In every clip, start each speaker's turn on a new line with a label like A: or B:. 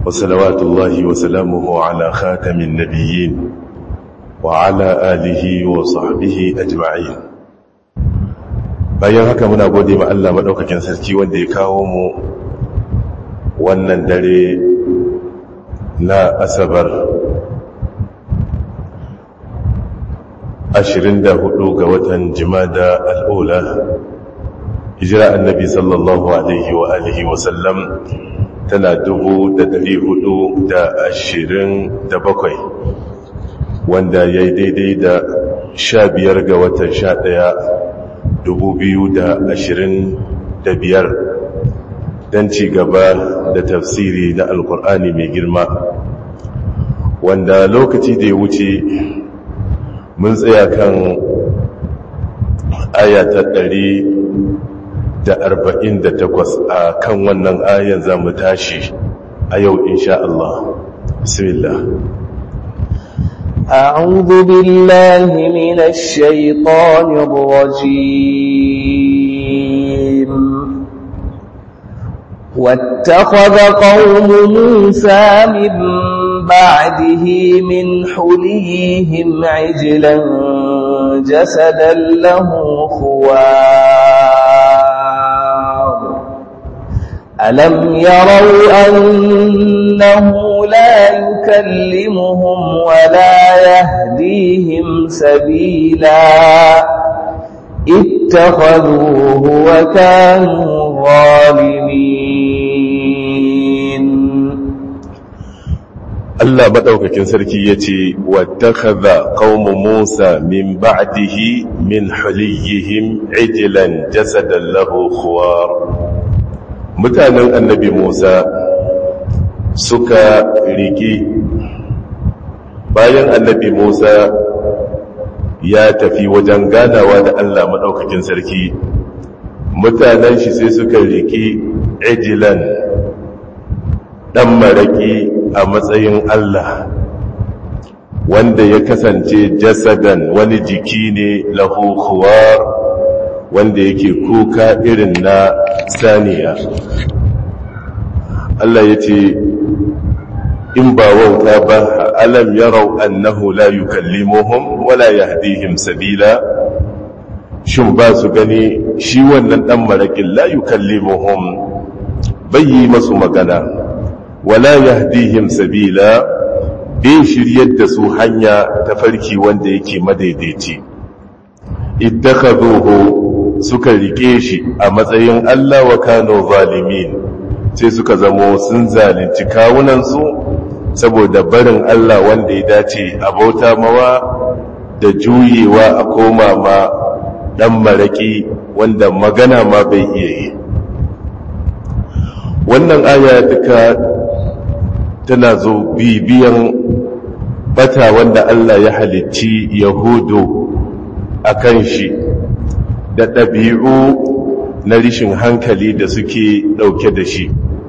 A: وصلوات الله وسلامه على خاتم النبيين وعلى آله وصحبه أجمعين. bayan haka muna gode ma Allah madaukakin sarki wanda ya kawo mu wannan dare na Asabar 24 ga watan Jumada al-Ula, hijira annabi sallallahu alaihi wa alihi wa sallam tana 427, wanda ya yi daidai da 15 ga watan 11 2025, don ci gaba da tafsiri na alkur'ani mai girma, wanda lokaci da ya wuce mun tsaya kan aya ta 148. a kan wannan ayan za mu tashi a yau insha Allah. Bismillah.
B: أعوذ بالله من الشيطان الرجيم. واتخذ قوم موسى من بعده من حليهم عجلا جسدا له خوار ألم يروا أنه لا يكلمهم ولا يهديهم سبيلا اتخذوه وكانوا ظالمين.
A: Allah madaukakin sarki yace wattakhadha qaumu Musa min ba'dihi min huliyihim ijlan jasadan lahu khuwar. Mutanen annabi Musa suka riki, bayan annabi Musa ya tafi wajen ganawa da Allah madaukakin sarki, mutanen shi sai suka riki ijlan, dan maraki a matsayin Allah, wanda ya kasance jasadan, wani jiki ne lahu khuwar, wanda yake kuka irin na saniya. Allah ya ce in ba wauta ba, alam yarau annahu la yukallimuhum wala yahdihim sabila, shin ba su gani shi wannan dan marakin la yukallimuhum, bai yi masu magana, wala yahdihim sabila, bai shiryar da su hanya ta farki wanda yake madaidaici. Ittakhadhuhu, suka rike shi a matsayin Allah, wa kanu zalimin, sai suka zamo sun zalunci kawunansu saboda barin Allah wanda ya dace a bauta mawa da juyewa a koma ma dan maraki wanda magana ma bai iya yi. Wannan aya duka tana zo bibiyan bata wanda Allah ya halicci Yahudu akan shi, da ɗabi'u na rishin hankali da suke ɗauke da shi.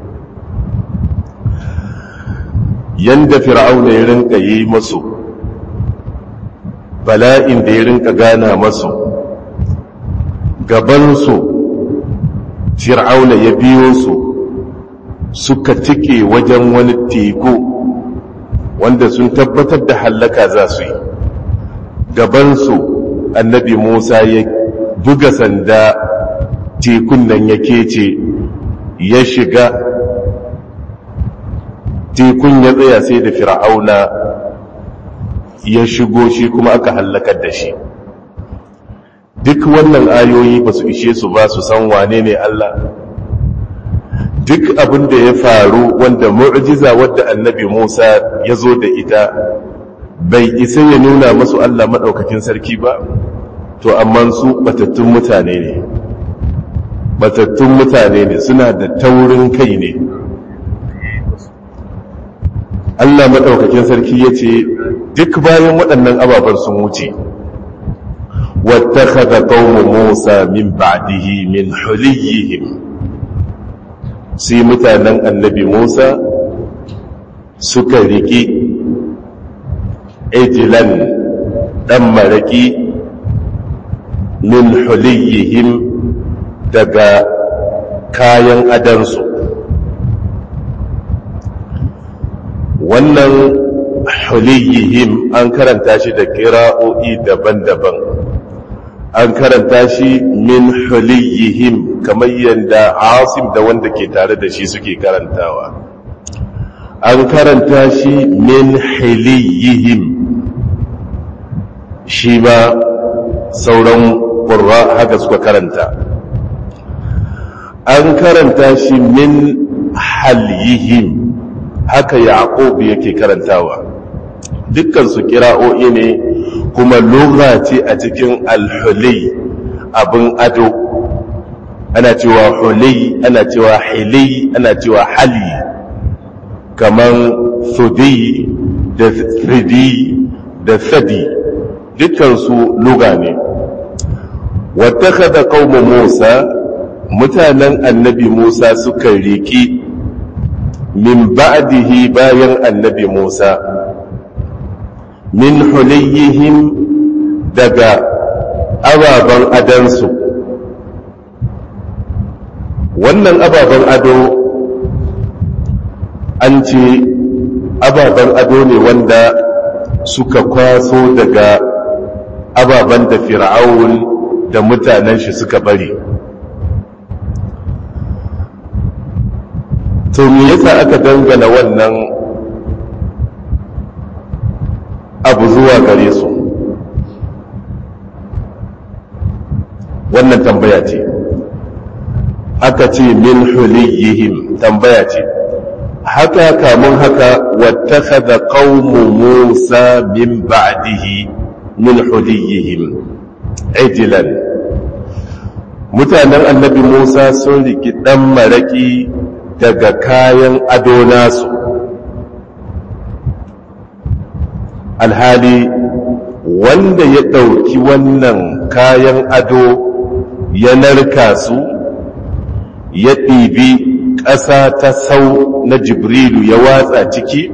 A: Yanda Fir'auna ya rinka yi masu, bala'in da ya rinka gana masu, gabansu Fir'auna ya biyo su, suka tike wajen wani teku wanda sun tabbatar da hallaka za su yi. Gabansu annabi Musa ya buga sanda, tekun nan ya kece, ya shiga tekun, ya tsaya sai da Fir'auna ya shigo shi kuma aka hallakar da shi. Duk wannan ayoyi ba su ishe su ba su san wane ne Allah. Duk abin da ya faru wanda mu'jiza wadda annabi Musa ya zo da ita bai isa ya nuna masu Allah maɗaukakin sarki ba, to amma su batattun mutane ne, suna da taurin kai ne. Allah maɗaukakin sarki ya ce duk bayan waɗannan ababar sun wuce, wattakhadha qaumu Musa min ba'dihi min huliyihim, sai mutanen annabi Musa suka riƙi ijlan, ɗan maraƙi, min huliyihim, daga kayan adansu. wannan huliyihim an karanta shi da qira'o'i daban-daban. An karanta shi min huliyihim kamar yadda Asim da wanda ke tare da shi suke karantawa. An karanta shi min hiliyihim, shi ba sauran ƙurra haka suka karanta. An karanta shi min halyihim, haka Yaqub yake karantawa. Dukkan su kira'o'i ne kuma lugha ce a cikin al-huli, abin ado. Ana cewa huli, ana cewa hili, ana cewa hali, kaman thudi da thridi da thadi, dukkan su lugha ne. Wattakhadha qaumu Musa, mutanen annabi Musa suka riki min ba'dihi bayan annabi Musa, min huliyihim daga ababen adansu. Wannan ababen ado an ce ababen ado ne wanda suka kwaso daga ababen da Fir'aun da mutanen shi suka bari. To me yasa aka dangana wannan abu zuwa gare su? Wannan tambaya ce. Aka ce min huliyihim, tambaya ce. Haka kamun haka wattakhadha qaumu Musa min ba'dihi min huliyihim ijlan. Mutanen annabi Musa sun riki dan maraki daga kayan ado nasu. Alhali wanda ya ɗauki wannan kayan ado ya narka su, ya ɗibi ƙasa ta sau na Jibrilu ya watsa ciki,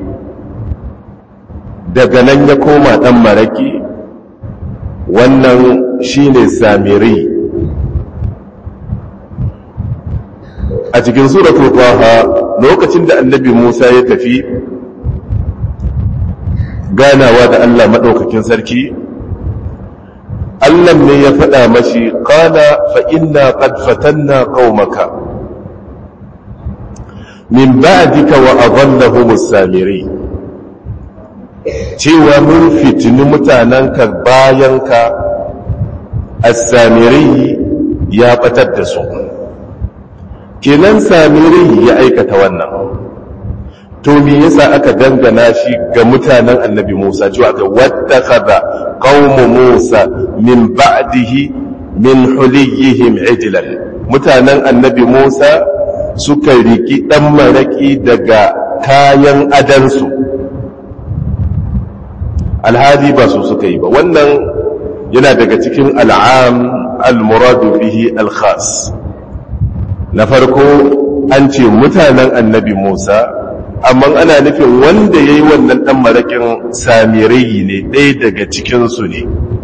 A: daga nan ya koma ɗan maraki, wannan shine Samiri. A cikin suratul Taha, lokacin da annabi Musa ya tafi ganawa da Allah maɗaukakin sarki, Allah ne ya faɗa mashi, qala fa inna qad fatanna qaumaka min ba'dika wa adallahum as-samiri, cewa mun fitini mutanenka bayanka, as-samiri ya batar da su. Kenan Samiri ya aikata wannan. To me yasa aka dangana shi ga mutanen annabi Musa, cewa aka wattakhadha qaumu Musa min ba'dihi min huliyihim ijlan? Mutanen annabi Musa suka riki dan maraki daga kayan adansu, alhali ba su suka yi ba. Wannan yana daga cikin al'am al-muradu bihi al-khas. Na farko an ce mutanen annabi Musa, amma ana nufin wanda ya yi wannan ɗan maraƙin Samiri ne, ɗaya daga cikinsu ne.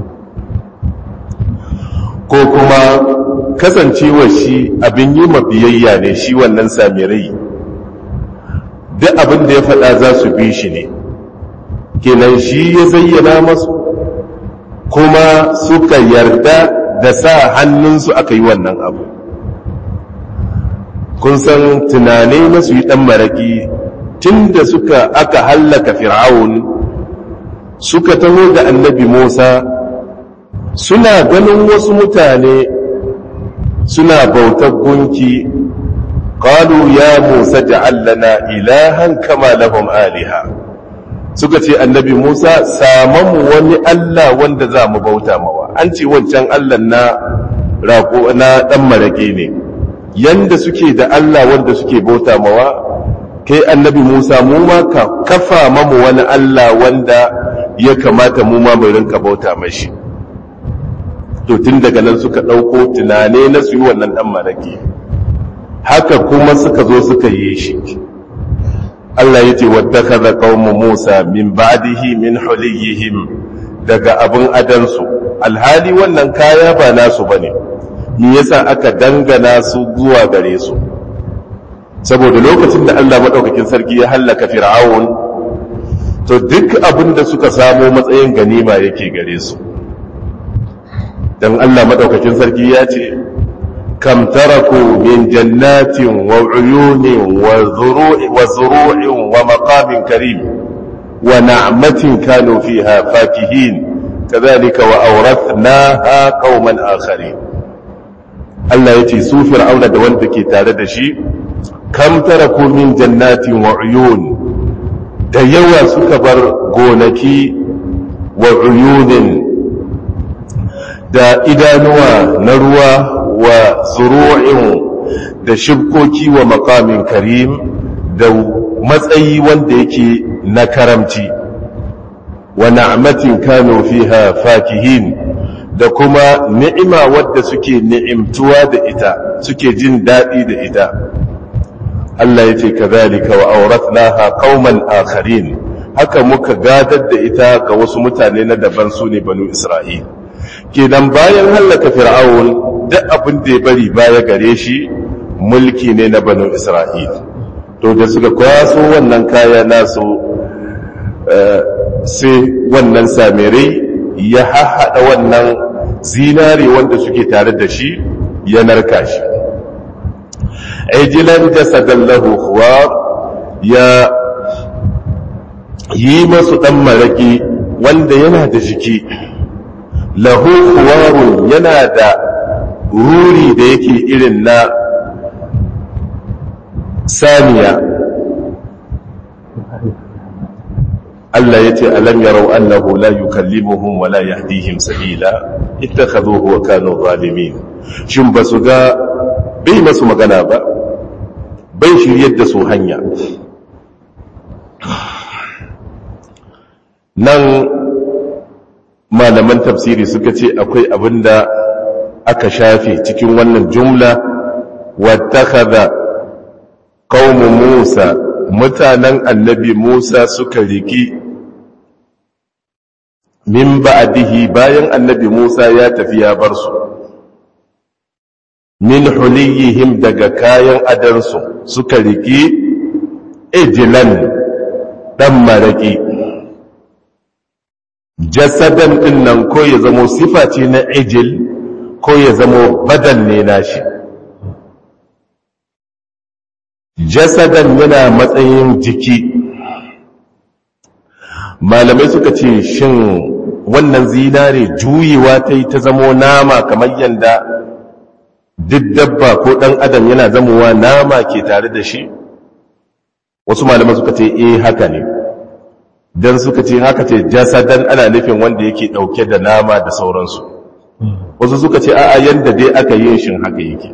A: Ko kuma kasancewa shi abin yi mabiyayya ne, shi wannan Samiri. Duk abin da ya faɗa za su bi shi ne. Kenan shi ya zayyana masu, kuma suka yarda da sa hannunsu aka yi wannan abu. Kun san tunane na su yi ɗan maraƙi tun da aka hallaka Fir'aun, suka taho da annabi Musa, suna ganin wasu mutane suna bautar gunki. Qalu ya Musa ja'al lana ilahan kama lahum aliha. Suka ce annabi Musa, samamu wani Allah wanda za mu bauta mawa. An ce wancan Allah na rako na ɗan maraƙi ne. Yanda suke da Allah wanda suke bauta mawa, kai annabi Musa mu ma ka kafa mamu wani Allah wanda ya kamata mu ma mu rinka bauta mashi. To tun daga nan suka ɗauko tunane na su yi wannan ɗan maraki, haka kuma suka zo suka yi shi. Allah ya ce wattakhadha qaumu Musa min ba'dihi min huliyihim, daga abin adansu, alhali wannan kaya ba nasu bane. Me yasa aka dangana su zuwa gare su? Saboda lokacin da Allah madaukakin sarki ya hallaka Fir'aun, to duk abin da suka samu matsayin ganima yake gare su. Dan Allah madaukakin sarki ya ce kam taraku min jannatin wa uyunin wa zuru'in wa maqamin karim wa na'matin kanu fiha fakihin kadhalika wa awrathnaha qauman akharin. Allah yace su fir'auna da wanda ke tare da shi kam taraku min jannatin wa uyun, da yawa suka bar gonaki wa uyunin da idanuwa na ruwa wa zuru'in da shibkoki wa maqamin karim da matsayi wanda yake na karamci wa na'matin kanu fiha fakihin da kuma ni'ima wadda suke ni'imtuwa da ita suke jin daɗi da ita. Allah ya ce kazalika wa awrathnaha qauman akharin, haka muka gadar da ita ga wasu mutane na daban su ne banu Isra'il. Kenan bayan hallaka fir'aun duk abin da ya bari baya gare shi mulki ne na banu Isra'il. To da suka kwaso wannan kaya nasu sai wannan samirai ya hahada wannan zinari wanda suke tare da shi ya narka shi. Ajilan jasadan lahu khuwar, ya yi masu dan maraki wanda yana da jiki, lahu khuwarun, yana da ruri da yake irin na saniya. Allah ya ce alam yarau annahu la yukallimuhum wa la yahdihim sabila ittakhadhuhu wa kanu zalimin. Shin basu ga bai masu magana ba, bai shiryar da su hanya. Nan malaman tafsiri suka ce akwai abinda aka shafe cikin wannan jumla, wattakhadha qaumu Musa, mutanen annabi Musa suka riki min ba'dihi, bayan annabi Musa ya tafi ya bar su, min huliyihim, daga kayan adansu suka riki ijlan, dan maraki. Jasadan din nan ko ya zamo sifa ce na ijil ko ya zamo badal ne nashi. Jasadan yana matsayin jiki. Malamai suka ce shin wannan zinare juyewa ta yi ta zamo nama kamar yanda duk dabba ko ɗan adam yana zamowa nama ke tare da shi? Wasu malamai suka ce haka ne, don suka ce haka ce jasadan ana nufin wanda yake ɗauke da nama da sauransu. Wasu suka ce a'a yanda dai aka yin shin haka yake.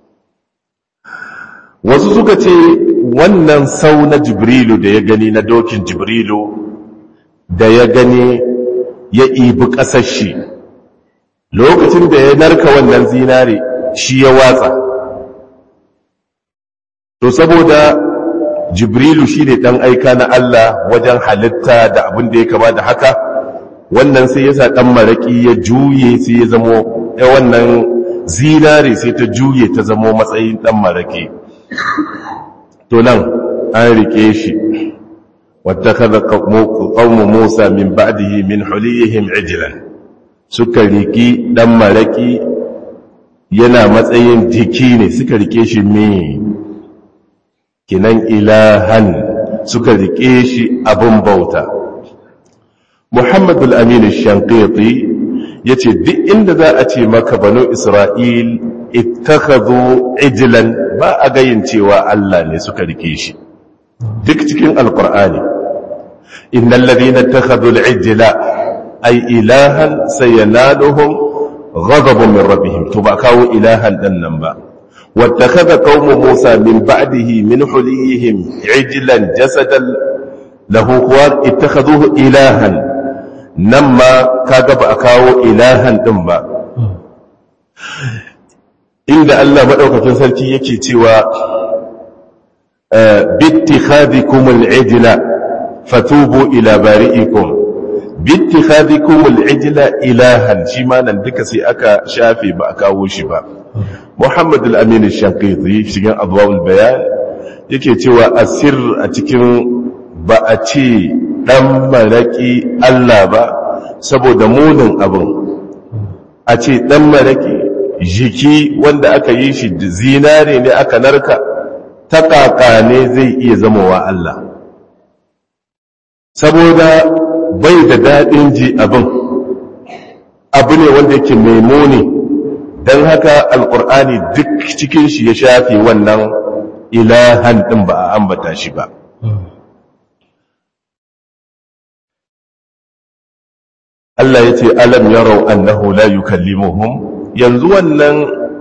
A: Wasu suka ce wannan sau na Jibrilu da ya gani, na dokin Jibrilu da ya gani ya ibi ƙasar shi, lokacin da ya narka wannan zinare shi ya watsa. To saboda Jibrilu shi ne ɗan aika na Allah wajen halitta da abin da ya kama da haka, wannan sai ya sa ɗan maraƙi ya juye sai ya zamo wannan zinare sai ta juye ta zamo matsayin ɗan maraƙi. To nan an rike shi, wattakaza qaumu Musa min ba'dihi min huliyihim ijlan, suka riki dan maraki yana matsayin jiki ne, suka rike shi me kinan ilahan, suka rike shi abun bauta. Muhammad al-Amin al-Shanqiti yace duk inda za a ce maka banu Isra'il ittakhadhu ijlan, ba a gayin cewa Allah ne suka rike shi. Duk cikin alqur'ani innal ladina ittakhadhu al-ijla ay ilahan sayanaluhum ghadabun min rabbihim, to ba kawo ilahan dan nan ba. wattakhadha qaumu Musa min ba'dihi min huliyihim ijlan jasadan lahu khuwar ittakhadhuhu ilahan, nan ma kaga ba a kawo ilahan din ba. Inda Allah madaukakin sarki yake cewa bittikhadikum al-ijla fatubu ila bari'ikum, bittikhadikum al-ijla ilahan, shi ma nan duka sai aka shafe ba a kawo shi ba. Muhammad al-Amin al-Shanqiti cikin Adwa'ul Bayan yake cewa asir a cikin ba a ce ɗan maraƙi Allah ba saboda munin abin a ce ɗan maraƙi jiki wanda aka yi shi da zinare ne aka narka ta ƙaƙa ne zai iya zamowa Allah saboda bai da daɗin ji abin abu ne wanda yake mai muni don haka alƙur'ani duk cikin shi ya shafe wannan ilahan ɗin ba a ambata shi ba Allah ya ce alam yarau annahu la yukallimuhum yanzu wannan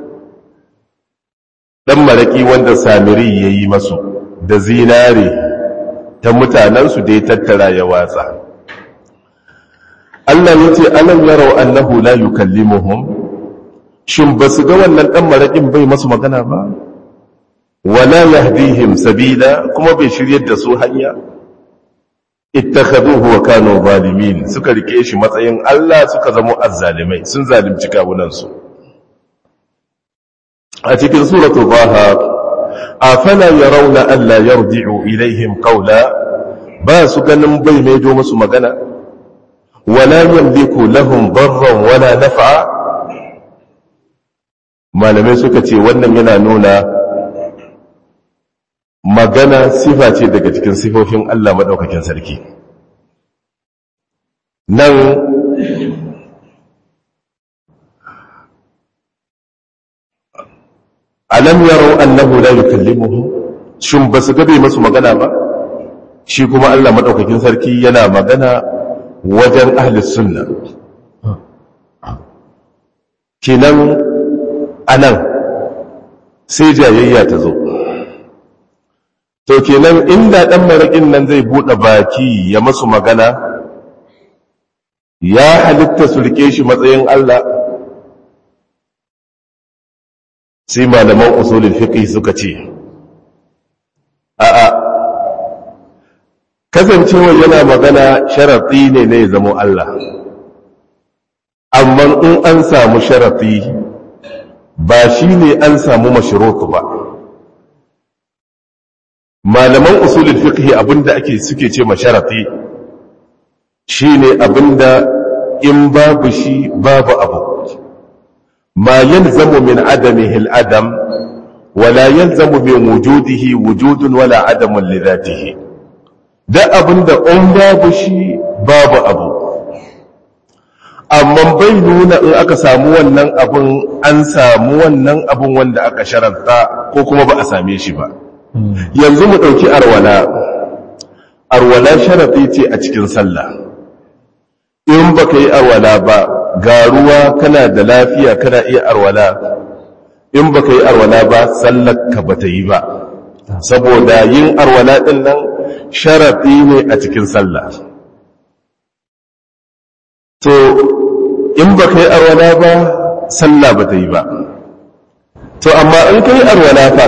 A: dan maraki wanda samiri yayi masu da zinare ta mutanansu da ya tattara ya watsa Allah ya ce alam yarau annahu la yukallimuhum shin basu ga wannan dan marakin bai masu magana ba wala yahdihim sabila kuma bai shiryar da su hanya ittakhaduhu wa kanu zalimin suka rike shi matsayin Allah suka zama azzalimai sun zalimci kawunan su a cikin suratul baha afala yarawna alla yarji'u ilaihim qawla ba su ganin bai maido musu magana wala yamliku lahum darran wala naf'a malamai suka ce wannan yana nuna magana sifa ce daga cikin sifofin Allah maɗaukakin sarki nan alam yarau annahu la yukallimuhu shin basu gabe masu magana ba shi kuma Allah maɗaukakin sarki yana magana wajen ahli sunna kinan anan sai jayayya ta zo to kenan inda dan marakin nan zai bude baki ya masu magana ya halitta su rike shi matsayin Allah sai malaman usulul fiqh suka ce a'a kasancewa yana magana sharati ne ya zama Allah amma in an samu sharati ba shine an samu mashrut ba malaman usulul fiqh abinda suke ce masharati shine abinda in babu shi babu abu ma yalzamu min adamihi al-adam wala yalzamu min wujudihi wujudun wala adamun li dhatihi da abinda in babu shi babu abu amma bai nuna in aka samu wannan abun an samu wannan abun wanda aka sharanta ko kuma ba a same shi ba yanzu mu ɗauki arwala sharaɗi ce a cikin sallah in baka yi arwala ba ga ruwa kana da lafiya kana iya arwala in baka yi arwala ba sallar ka bata yi ba saboda yin arwala ɗin nan sharaɗi ne a cikin sallah to in baka yi arwala ba sallah bata yi ba to amma in ka yi arwala fa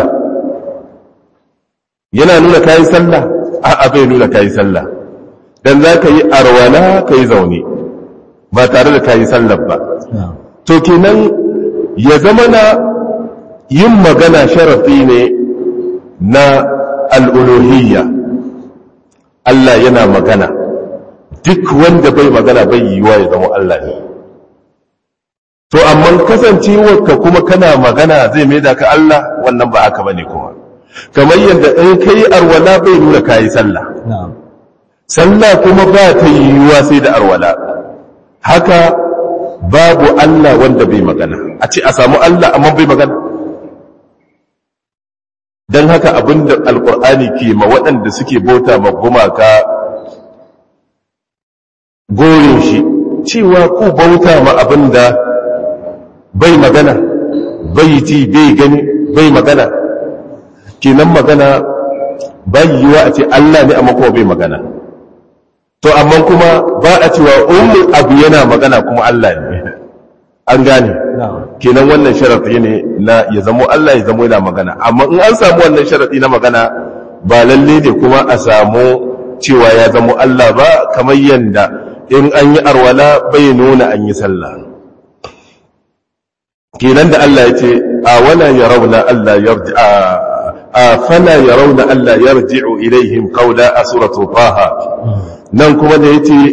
A: yana nuna kayi sallah a'a bai nuna kayi sallah dan za ka yi arwala ka yi zaune ba tare da kayi sallah ba to kenan ya zama na yin magana sharafi ne na al'uluhiyya Allah yana magana duk wanda bai magana bai yiwa ya zama Allah ne to amma kasancewarka kuma kana magana zai mai da ka Allah wannan ba haka bane kuma kamar yadda in kai arwala bai nuna kayi sallah sallah kuma ba ta yiwuwa sai da arwala haka babu Allah wanda bai magana a ce a samu Allah amma bai magana don haka abinda alkur'ani ke ma waɗanda suke bauta ma gumaka goyin shi cewa ku bauta ma abinda bai magana bai ji bai gani bai magana kenan magana bai yiwa a ce Allah ne amma kuma bai magana to amma kuma ba a cewa abu yana magana kuma Allah ne an gane kenan wannan sharadi ne na ya zamo Allah ya zamo yana magana amma in an samu wannan sharadi na magana ba lalle ne kuma a samu cewa ya zamo Allah ba kamar yanda in an yi arwala bai nuna an yi sallah kenan da Allah ya ce a wala yarawna Allah yarji'a afala yarawna alla yarji'u ilaihim qawla suratu taha nan kuma da yace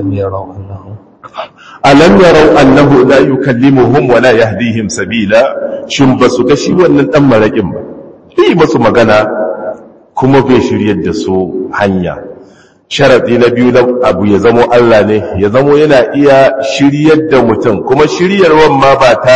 A: alam yarau annahu la yukallimuhum wa la yahdihim sabila, shin basu ga shi wannan dan marakin ba, bai masu magana kuma bai shiryar da su hanya. Sharadi na biyu na abu ya zamo Allah ne, ya zamo yana iya shiryar da mutum, kuma shiryarwan ma ba ta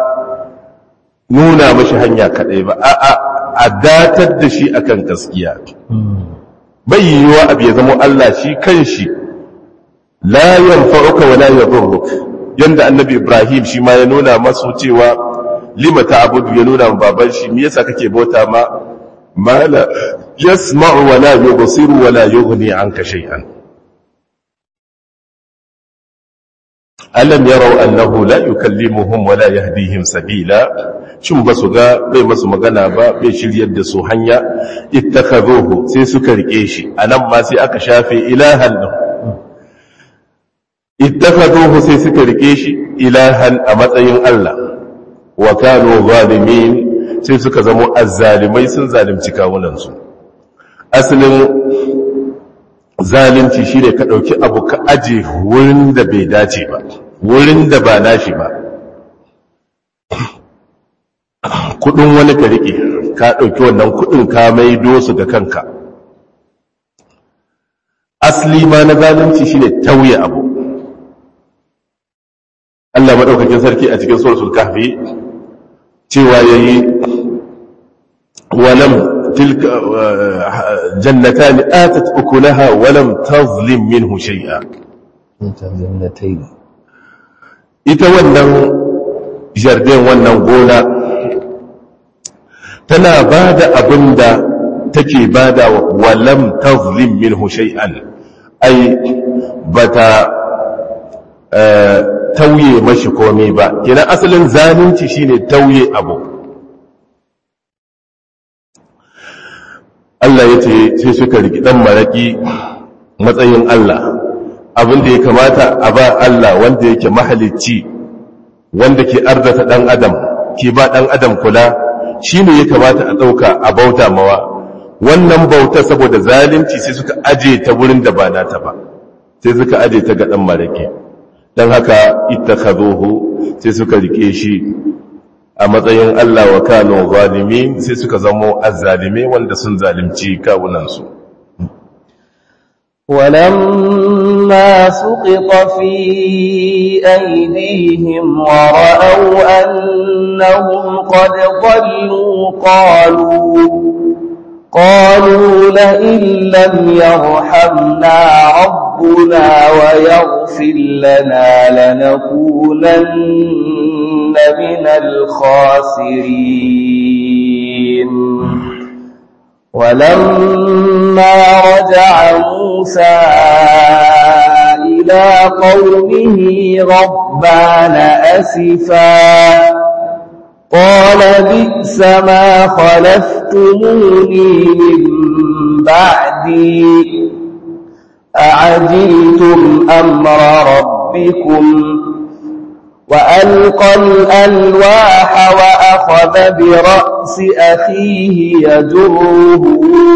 A: nuna mashi hanya kadai ba, a datar da shi akan gaskiya. Bai yiwuwa abu ya zamo Allah shi kanshi la yanfa'uka wa la yadurruk, yanda annabi Ibrahim shi ma ya nuna masu cewa lima ta'budu, ya nuna baban shi me yasa kake bauta ma la yasma'u wa la yubsiru wa la yughni anka shay'an. Alam yarau annahu la yukallimuhum wa la yahdihim sabila, shin basu ga bai masu magana ba, bai shiryar da su hanya. Ittakhadhuhu, sai suka rike shi, anan ma sai aka shafe ilahan din. Ittakhadhuhu, sai suka rike shi ilahan a matsayin Allah. Wa kanu zalimin, sai suka zama azzalimai, sun zalimci kawunansu. Asalin zalunci shine ka dauki abu ka aje wurin da bai dace ba, wurin da ba nashi ba. Kudin wani ka rike, ka dauki wannan kudin ka maido su ga kanka. Asali ma na zalunci shine tauye abu. Allah madaukakin sarki a cikin suratul kahfi cewa yayi walam tilka jannatan atat ukulaha walam tazlim minhu shay'a. Ita wannan jardin, wannan gona tana bada abinda take bada walam tazlim minhu shay'an, ai bata tauye mashi komai ba. Kenan asalin zalunci shine tauye abu. Allah ya ce sai suka riki dan maraki matsayin Allah, abin da ya kamata a ba Allah wanda yake mahalicci, wanda ke arzata dan adam, ke ba dan adam kula, shine ya kamata a dauka a bauta mawa. Wannan bauta saboda zalunci sai suka aje ta wurin da ba nata ba, sai suka aje ta ga dan maraki. Dan haka ittakhaduhu, sai suka rike shi a matsayin Allah, wa kanu zalimin, sai suka zamo azzalime wanda sun zalimci kawunansu.
B: ولما سقط في أيديهم ورأوا أنهم قد ضلوا قالوا لئن لم يرحمنا ربنا ويغفر لنا لنكونن من الخاسرين. ولما رجع موسى إلى قومه غضبان أسفا قال بئس ما خلفتموني من بعدي أعجلتم أمر ربكم وألقى الألواح وأخذ برأس أخيه يجره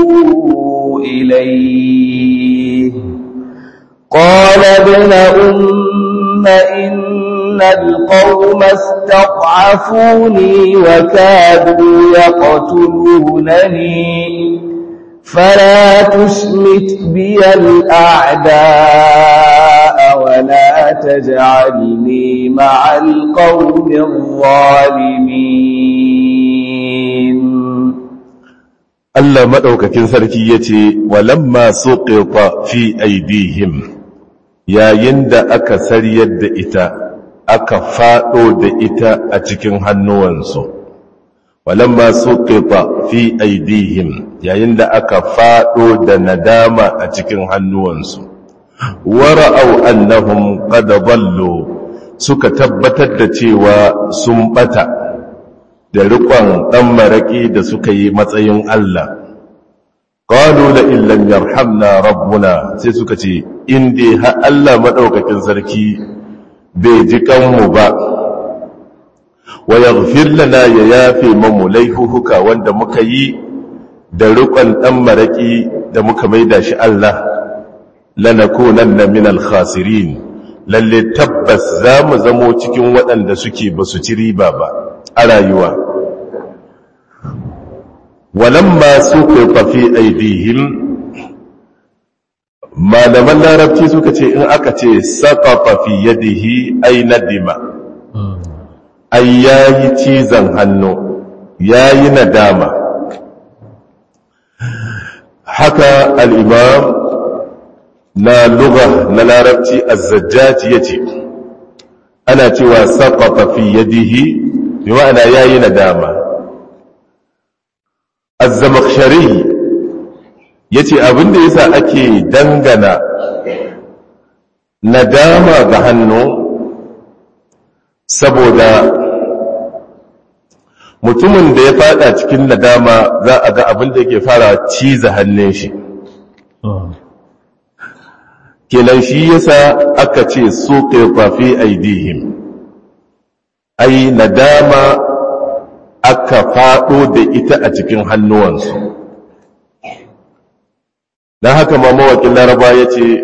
B: إليه قال ابن أم إن القوم استضعفوني وكادوا يقتلونني فلا تشمت بي الأعداء ولا تجعلني مع القوم الظالمين.
A: الله مدوكاكين سركي يتي ولما سقط في أيديهم يا يند أكا سريد إتا أكا فاؤد إتا أتكين هنوانسو ولما سقط في أيديهم يا يند أكا فاؤد ندامة أتكين هنوانسو ورأوا أنهم قد ضلوا suka tabbatar da cewa sun bata da riƙon ɗan maraƙi da suka yi matsayin Allah. Qalu la in lam yarhamna rabbuna, sai suka ce in dai har Allah madaukakin sarki bai ji kanmu ba, wa yaghfir lana, ya yafe mamu laifuka wanda muka yi da riƙon ɗan maraƙi da muka maida shi Allah, lanakunanna minal khasirin lalle tabbas za mu zamo cikin waɗanda suke ba su ci riba ba a rayuwa. Walamma suqita fi aydihim, malaman larabci suka ce in aka ce saqata fi yadihi ay nadima, ay yayi cizan hannu, yayi nadama. Haka al-imam na lugha na larabci az-zajjaj yace ana cewa saqata fi yadihi bi ma'ana yayi nadama. Az-zamakhshari yace abinda yasa ake dangana nadama ga hannu saboda mutumin da ya fada cikin nadama za a ga abinda yake fara ciza hannun shi. Kenan shi yasa aka ce suqita fi aidihim, ai nadama aka fado da ita a cikin hannuwansu. Dan haka ma mawakin Laraba yace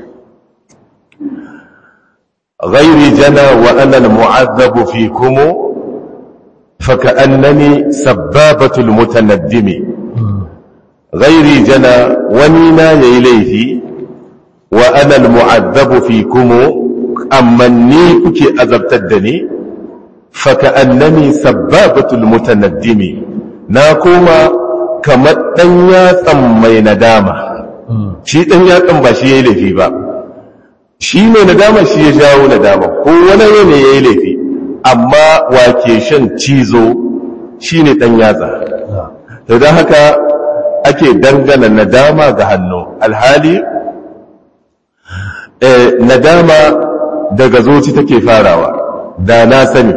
A: ghairi jana wa ana al-mu'adhabu fikum faka'annani sabbabatul mutanaddimi. Ghairi jana wani na yayi laifi wa ana al-mu'adhabu fikum amma ni kuke azabtar da ni faka'annani sabbabatul mutanaddimi, na koma kamar dan yatsan mai nadama. Shi dan yatsan ba shi yayi laifi ba, shi ne nadama shi ya jawo nadama, ko wani ne yayi laifi amma wake shan cizo shine dan yatsa. To dan haka ake dangana nadama ga hannu, alhali nadama daga zuci take farawa, da na sani.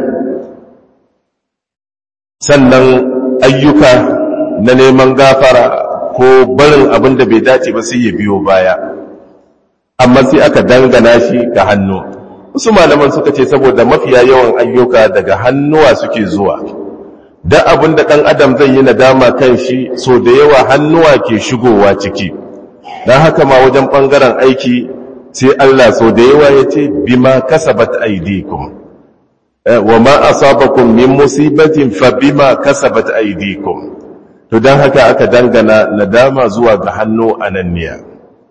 A: Sannan ayyuka na neman gafara ko barin abin da bai dace ba sai ya biyo baya, amma sai aka dangana shi ga hannu. Wasu malaman suka ce saboda mafiya yawan ayyuka daga hannuwa suke zuwa, da abin da ɗan adam zai yi nadama kan shi so da yawa hannuwa ke shigowa ciki. Don haka ma wajen ɓangaren aiki sai Allah so da yawa ya ce bima kasabat aydikum wa ma asabakum min musibatin fa bima kasabat aydikum. To dan haka aka dangana nadama zuwa ga hannu ananniya.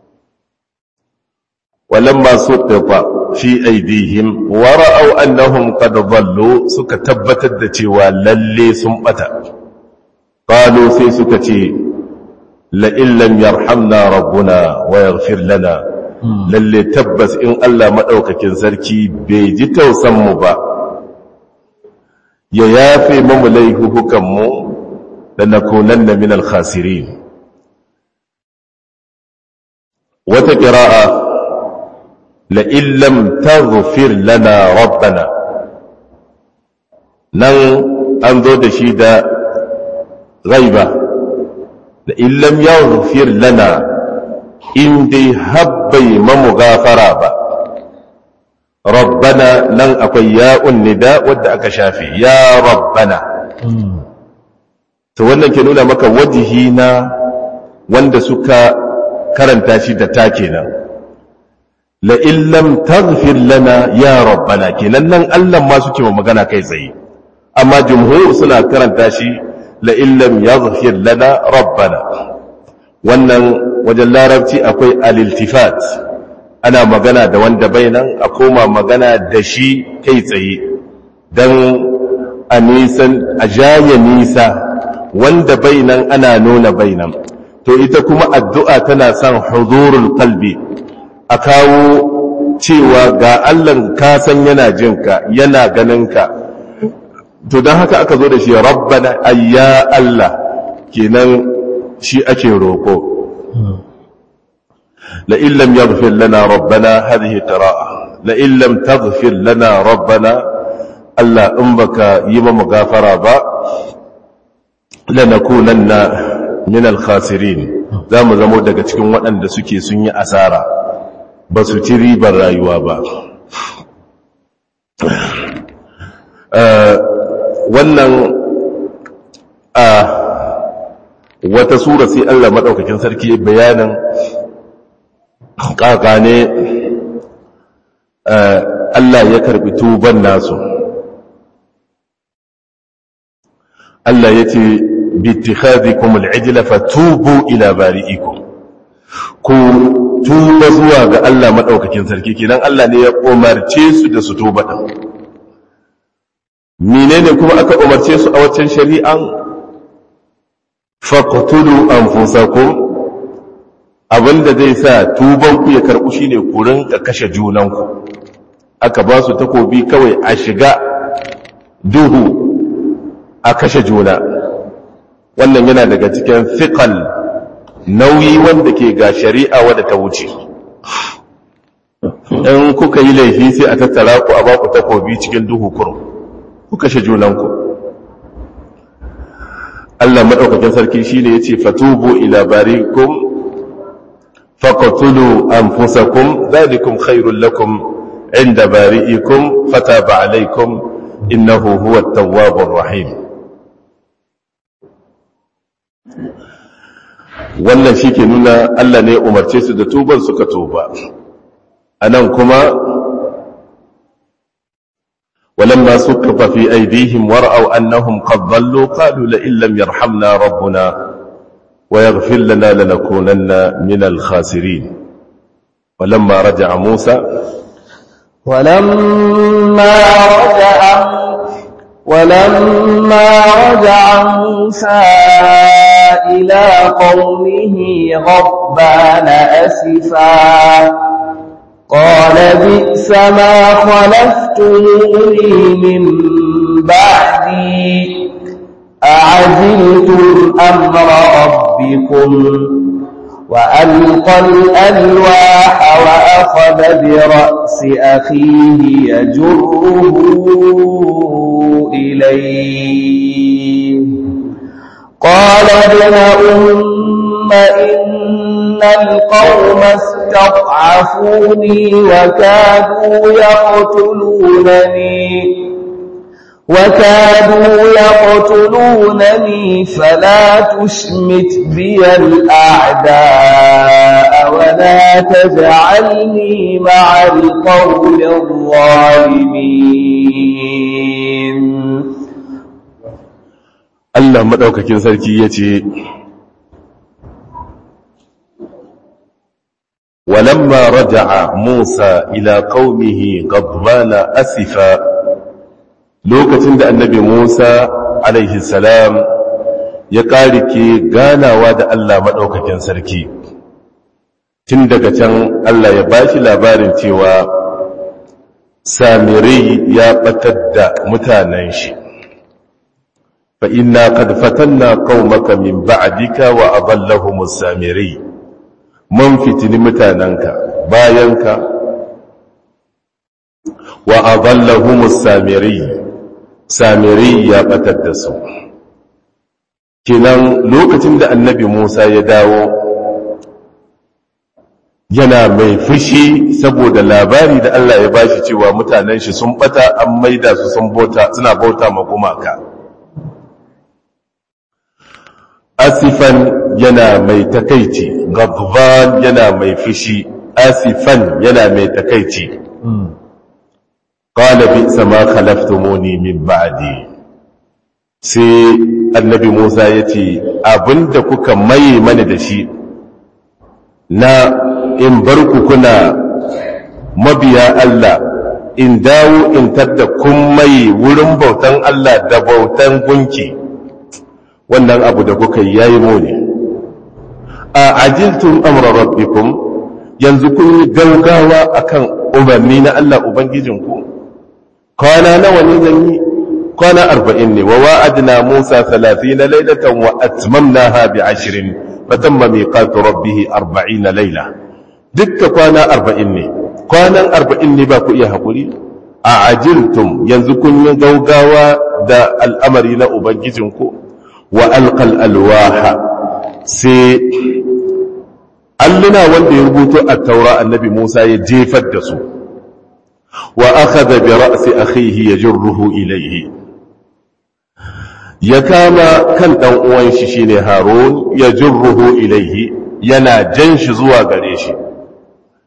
A: Walamma suqita fi aydihim wa ra'aw annahum qad dhallu, suka tabbatar da cewa lalle sun bata. Qalu sai suka ce la in lam yarhamna rabbuna wa yaghfir lana, lalle tabbas in Allah madaukakin sarki bai ji tausan mu ba, ya yafe mu laihuhukan mu, lanakunanna minal khasirin. Wata qira'a la illam taghfir lana rabbana, nan an zo da shi da ghaiba, la illam yaghfir lana, in dai habbai mamu gafara ba. Rabbana nan akwai ya'un nida wadda aka shafe, ya rabbana. To wannan ke nuna maka wajihi na wanda suka karanta shi da ta kenan. La illam taghfir lana ya rabbana, kenan nan Allah ma suke wa magana kai tsaye, amma jumhur suna karanta shi la illam yaghfir lana rabbana. Wannan wajen larabci akwai al-iltifat, ana magana da wanda bainan a koma magana da shi kai tsaye dan a nisan a jaya nisa, wanda bainan ana nuna bainan. To ita kuma addu'a tana son huzurul qalbi, a kawo cewa ga Allah ka san yana jinka yana ganinka. To don haka aka zo da shi rabbana, ayya Allah, kenan shi ake roƙo. la illam yaghfir lana rabbana, hadhihi qira'a la illam taghfir lana rabbana, Allah in baka yi mu gafara ba, lanakunanna min al-khasirin, zamu zamo daga cikin waɗanda suke sun yi asara, ba su ci ribar rayuwa ba. Wannan wata sura sai Allah madaukakin sarki bayanin kaka ne Allah ya karbi tuban nasu. Allah ya ce bi ittikhadikum al-ijla fatubu ila bari'ikum, ku tuba zuwa ga Allah madaukakin sarki. Kenan Allah ne ya umarce su da su tuba din. Menene kuma aka umarce su a waccan shari'an? faqtulu anfusakum, abinda zai sa tuban ku ya karbu shine ku rinka kashe junanku. Aka ba su takobi kawai a shiga duhu a kashe juna. Wannan yana daga cikin fiqal, nauyi wanda ke ga shari'a wadda ta wuce. in kuka yi laifi sai a tattara ku a ba ku takobi cikin duhu kurum ku kashe junanku. Allah madaukakin sarki shine yace fatubu ila barikum faqtulu anfusakum dhalikum khairul lakum inda bari'ikum fataba alaykum innahu huwa at-tawwabur rahim. Wannan shike nuna Allah ne ya umarce su da tuban suka tuba. Anan kuma ولما سكب في أيديهم ورأوا أنهم قد ضلوا قالوا لئن لم يرحمنا ربنا ويغفر لنا لنكونن من الخاسرين. ولما رجع موسى
B: إلى قومه غضبان أسفا قال بئس ما خلفتموني من بعدي أعجلتم أمر ربكم وألقى الألواح وأخذ برأس أخيه يجره إليه قال ابن أم إن القوم استضعفوني وكادوا يقتلونني فلا تشمت بي الأعداء ولا تجعلني مع القوم الظالمين.
A: Allah madaukakin sarki yace ولما رجع موسى إلى قومه غضبان أسفا lokacin da annabi Musa alaihi salam ya ƙarike ganawa da Allah maɗaukakin sarki, tun daga can Allah ya bashi labarin cewa Samiri ya ɓatar da mutanen shi. fa inna qad fatanna qaumaka min ba'dika wa adallahumus Samiri, mun fitini mutanenka bayanka wa adallahumus Samiri ya batar da su. Kenan lokacin da annabi Musa ya dawo yana mai fushi saboda labari da Allah ya bashi cewa mutanen shi sun bata, an maida su suna bauta ma gumaka. Asifan yana mai takaici, ghadban yana mai fushi, asifan yana mai takaici. Qala bi'sa ma khalaftumuni min ba'di, sai annabi Musa yace abinda kuka maye mani da shi na in bar ku kuna mabiya Allah, in dawo in tadda kun maye wurin bautan Allah da bautan gunki, wannan abu da kuka yayi muni. A ajiltum amra rabbikum, yanzu kun yi gaugawa akan umarni na Allah ubangijinku. kwana nawa ne zan yi? kwana 40 ne. wa wa'adna Musa 30 laylatan wa atmamnaha bi 10 fatamma miqatu rabbih 40 layla. dukka kwana 40 ne. kwanan 40 ne ba ku iya hakuri? a ajiltum, yanzu kun yi gaugawa da al'amari na ubangijinku. wa alqal alwaha, sai alluna wanda ya rubuto at-taura annabi Musa ya jefar da su. wa akhadha bi ra'si akhihi yajruhu ilayhi, ya kama kan dan uwan shi shine Harun, yajruhu ilayhi, yana jan shi zuwa gare shi.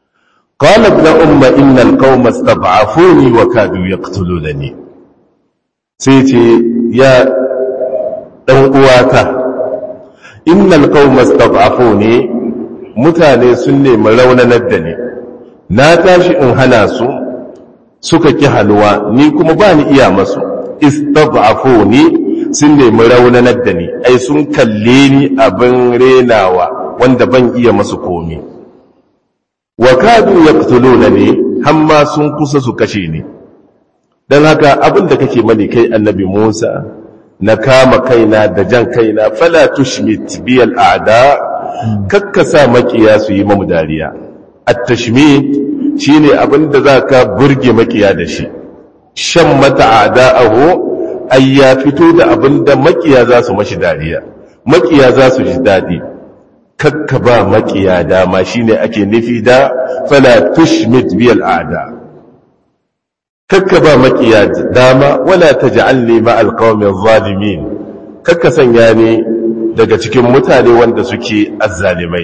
A: qala ibn umma innal qauma istad'afuni wa kadu yaqtulunani, sai ce ya dan uwata, innal qauma istad'afuni, mutane sun nemi raunanar da ni, na tashi in hana su suka ki halwa, ni kuma ba ni iya masu. Istad'afuni, sun nemi raunanar da ni, ai sun kalle ni abin renawa wanda ban iya masu komi. Wa kadu yaqtulunani, hamma sun kusa su kashe ni. Dan haka abin da kake mani kai annabi Musa, na kama kaina da jan kaina, fala tushmit bi al'ada, kakkasa makiya su yi mamu dariya. At-tashmit shine abin da zaka burge makiya da shi. Shan mata a'da'ahu, ai ya fito da abin da makiya za su mashi dariya, makiya za su ji dadi. Kakka ba makiya dama shine ake nufi da fala tushmit bi al'ada. Kakka ba makiya dama, wala taj'alni ma'al qaumi adh-dhalimin, kakka sanya ni daga cikin mutane wanda suke azzalimai.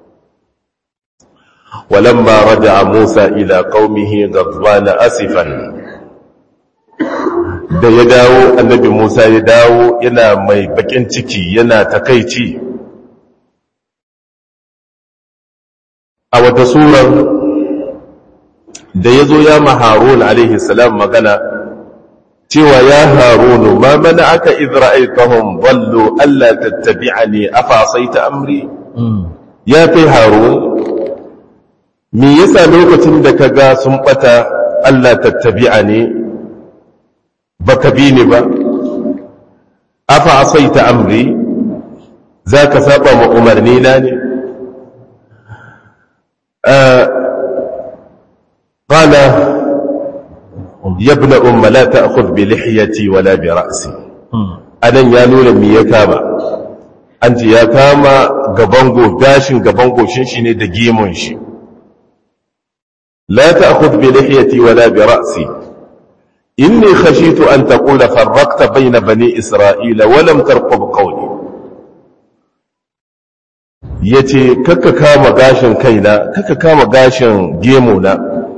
A: Walamma raja'a Musa ila qaumihi ghadbana asifan, da ya dawo annabi Musa ya dawo yana mai bakin ciki, yana takaici. A wata surar da ya zo ya ma Harun alaihi salam magana cewa ya Harunu ma mana aka izra'aitahum dallu alla tattabi'ani afa asaita amri. Ya kai Harun, me yasa lokacin da kaga sun bata Allah tattabi'ani baka bi ni ba? Afa asaita amri, zaka saba ma umarni na ne? قال يا ابن أم لا تأخذ بلحيتي ولا برأسي. أنا ya nuna me ya kama, an ce ya kama gabango, gashin gabango shi ne da gemun shi. La ta'khudh bi lihiyati wala bi ra'si, inni khashitu an taqula farraqta bayna bani isra'ila wa lam tarqub qawli. Yace kakka kama gashin kaina, kakka kama gashin gemuna.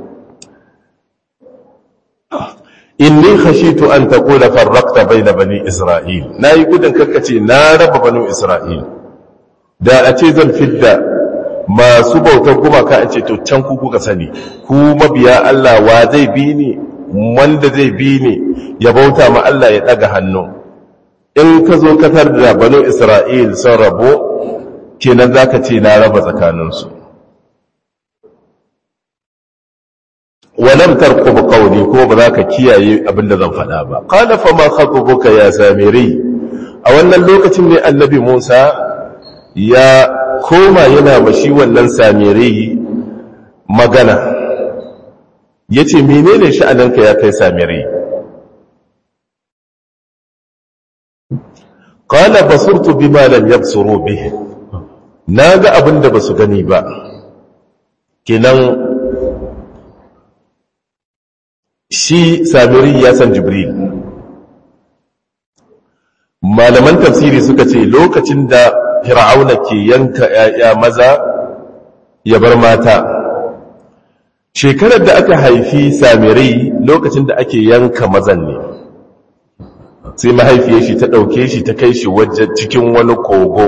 A: Inni khashitu an taqula farraqta bayna bani isra'il, nayi gudun kakkace na raba bani isra'il. Da a ce zan fidda masu bautar gumaka, a ce to can ku kuka sani, ku mabiya Allah wa zai bi ni, wanda zai bi ni ya bauta ma Allah ya daga hannu. In ka zo katar da bani isra'il sun rabo, kenan zaka ce na raba tsakaninsu. walam tarqub qawli, ko ba za ka kiyaye abinda zan faɗa ba. Qala fa ma khatubuka ya samiri. A wannan lokacin ne annabi Musa ya koma yana mashi wannan samiri magana, yace menene sha'aninka ya kai samiri? Qala basurtu bima lam yabsuru bihi, naga abinda basu gani ba. Kenan shi samiri ya san Jibril. Malaman tafsiri suka ce lokacin da Fir'auna ke yanka ‘ya'ya maza ya bar mata, shekarar da aka haifi samiri lokacin da ake yanka mazan ne, sai mahaifiyar shi ta ɗauke shi ta kai shi wajen cikin wani kogo.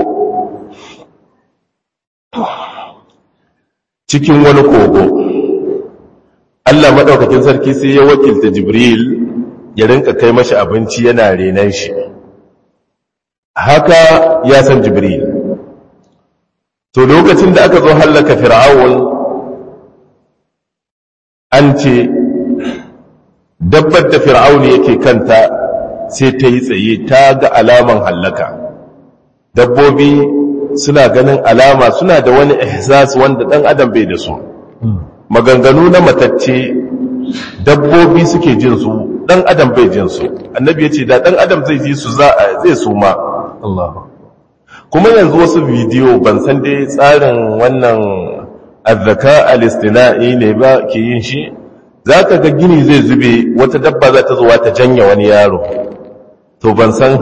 A: Cikin wani kogo. Allah maɗaukakin sarki sai ya wakilta Jibril ya rinka kai mashi abinci yana renan shi. Haka ya san Jibril. To lokacin da aka zo hallaka Fir'aun, an ce dabbar da Fir'aun yake kanta sai ta yi tsaye, ta ga alaman hallaka. Dabbobi suna ganin alama, suna da wani ihsas wanda ɗan adam bai da su. Maganganu na matacce dabbobi suke jin su, dan adam bai jin su. Annabi ya ce da dan adam zai ji su zai suma. Allah. Kuma yanzu wasu bidiyo, ban san dai tsarin wannan azzaka al-istina'i ne ba ke yin shi, zaka ga gini zai zube, wata dabba za ta zo ta janya wani yaro, to ban san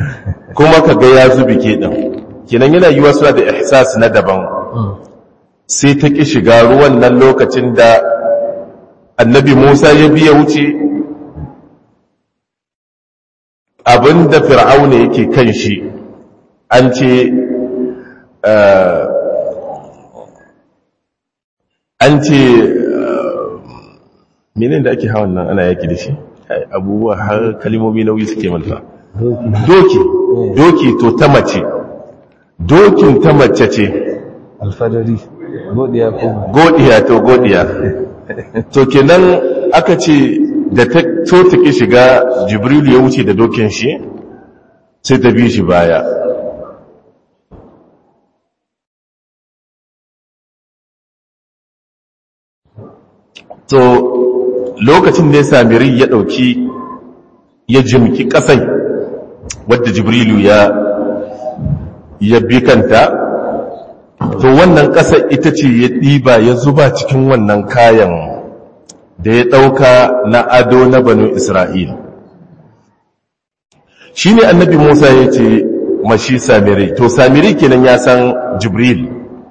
A: kuma ka ga ya zube ke din. Kenan yana yiwa suna da ihsas na daban. sai ta ƙi shiga ruwan nan lokacin da annabi Musa ya biya wuce abinda fir'auna yake kan shi an ce menene da ake hawan nan ana yaki da shi abubuwa har kalimomi nauyi suke manta doki to ta mace dokin ta mace ce
B: alfadari godiya
A: to kenan aka ce da ta so ta ki shiga jibril ya wuce da dokin shi sai ta bi shi baya to lokacin da ya samiri ya ɗauki ya jimki ƙasai wadda jibrilu ya bi kanta to wannan ƙasa ita ce ya ɗiba ya zuba cikin wannan kayan da ya ɗauka na ado na banu Isra'il. Shi ne annabi Musa ya ce mashi Samiri, to Samiri kenan ya san Jibril.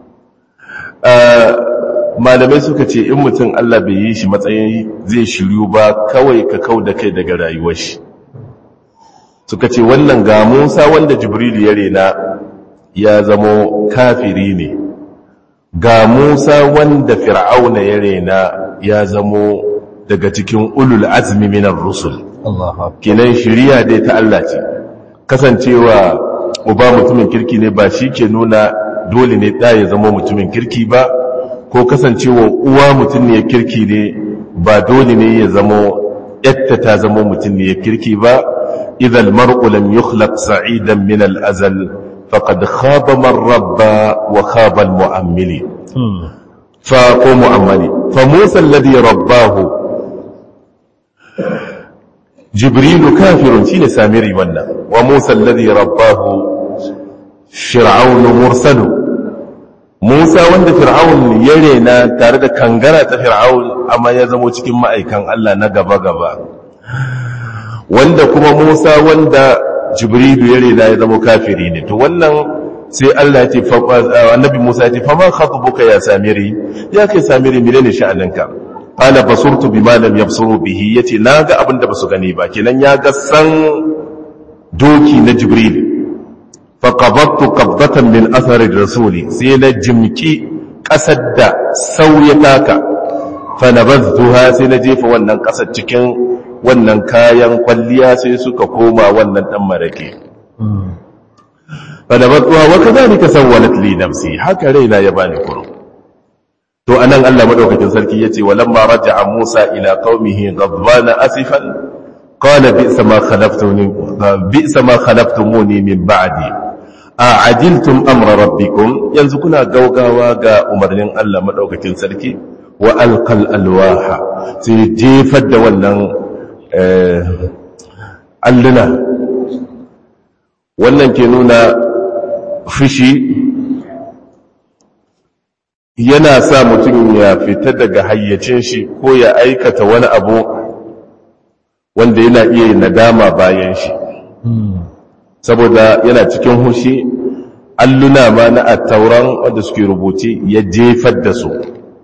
A: Malamai suka ce in mutum Allah bai yi shi matsayin zai shiryu ba kawai ka kau da kai daga rayuwar shi. Suka ce wannan ga Musa wanda Jibril ya rena ya zamo kafiri ne. Ga Musa wanda Fir'auna ya rena ya zamo daga cikin ulul azmi minar rusul. Kenan shiriya dai ta Allah ce. Kasancewa uba mutumin kirki ne ba shi ke nuna dole ne ɗa ya zama mutumin kirki ba, ko kasancewa uwa mutum ne kirki ne ba dole ne ya zama yatta ta zama mutum ne kirki ba. Idhal mar'u lam yukhlaq sa'idan min al-azal faqad khaba man rabba wa khaba al-mu'ammili. فموسى الذي رباه جبريل كافر شين سامري ونا وموسى الذي رباه فرعون مرسل موسى وند فرعون يرينا tare da kangara ta fir'aun amma ya zamo cikin ma'aikan Allah na gaba wanda kuma Musa wanda Jibrilu yarena ya zamo kafiri ne to wannan sai Allah ya ce annabi Musa ya ce fa ma khatubuka ya samiri ya kai samiri menene sha'aninka qala basurtu bima lam yabsuru bihi yace naga abinda basu gani ba kenan ya ga san doki na Jibril fa qabattu qabdatan min athari rasuli sai na jimki kasar da sauyata fa nabadtuha sai na jefa wannan kasar cikin wannan kayan kwalliya sai suka koma wannan dan marake fadabattuwa wa kadhalika sawwalat li nafsi haka raina ya bani kuro to anan Allah madaukakin sarki yace walamma raja'a Musa ila qaumihi ghadbana asifan qala bi'sa ma khalaftumuni min ba'di a'ajiltum amra rabbikum yanzu kuna gaugawa ga umarnin Allah madaukakin sarki wa alqal alwaha sai jefar da wannan alluna wannan ke nuna fushi yana sa mutum ya fita daga hayyacin shi ko ya aikata wani abu wanda yana iya nadama bayan shi saboda yana cikin hushi alluna ma na attauran wanda suke rubuce ya jefar da su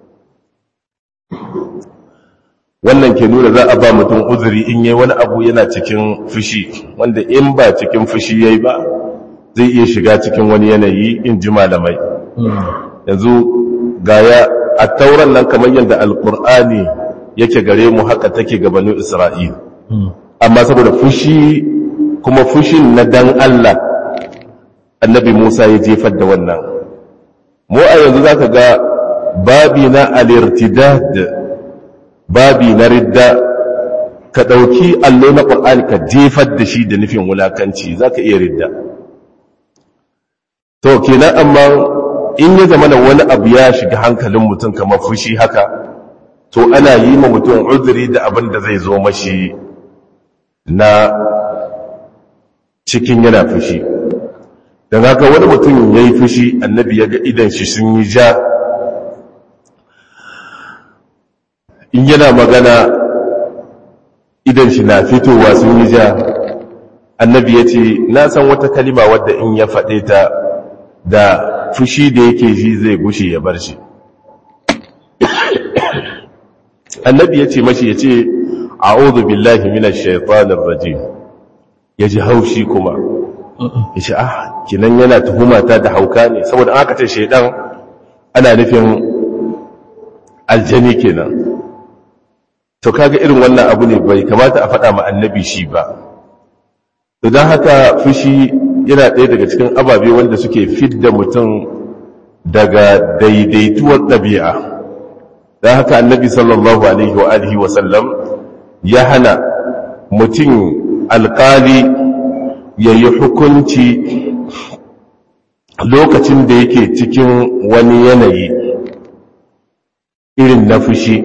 A: wannan ke nuna za a ba mutum uzuri in yayi wani abu yana cikin fushi wanda in ba cikin fushi yayi ba zai iya shiga cikin wani yanayi in ji malamai yanzu gaya a tauran nan kamar yadda alkur'ani yake gare mu haka take ga banu Isra'il amma saboda fushi kuma fushin na dan Allah annabi Musa ya jefar da wannan mu a yanzu zaka ga babi na al-irtidad babi na ridda ka dauki allo na Qur'ani ka jefar da shi da nufin wulakanci zaka iya ridda to kenan amma in ya zama da wani abu ya shiga hankalin mutum kamar fushi haka to ana yi ma mutum uzuri da abin da zai zo mashi na cikin yana fushi don haka wani mutum ya yi fushi annabi ya ga idan shi sun yi ja in yana magana idan shi na fitowa sun yi ja annabi ya ce na san wata kalima wadda in ya faɗe ta da fushi da yake ji zai gushe ya bar shi annabi ya ce mashi ya ce a'udhu billahi minash shaitanir rajim ya ji haushi kuma ya ce kinan yana tuhumata da hauka ne, saboda aka ce shaidan ana nufin aljani kenan. To kaga irin wannan abu ne bai kamata a faɗa ma annabi shi ba. To don haka fushi yana ɗaya daga cikin ababe wanda suke fidda mutum daga daidaituwar ɗabi'a. Don haka annabi sallallahu alaihi wa alihi wa sallam ya hana mutum alƙali ya yi hukunci lokacin da yake cikin wani yanayi irin na fushi,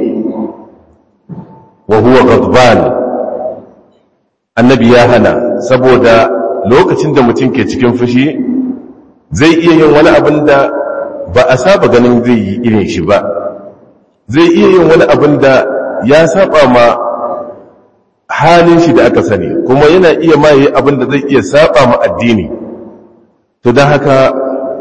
A: wa huwa ghadban. Annabi ya hana, saboda lokacin da mutum ke cikin fushi zai iya yin wani abin da ba a saba ganin zai yi irin shi ba, zai iya yin wani abin da ya saba ma halin shi da aka sani, kuma yana iya ma yi abin da zai iya saba ma addini. To don haka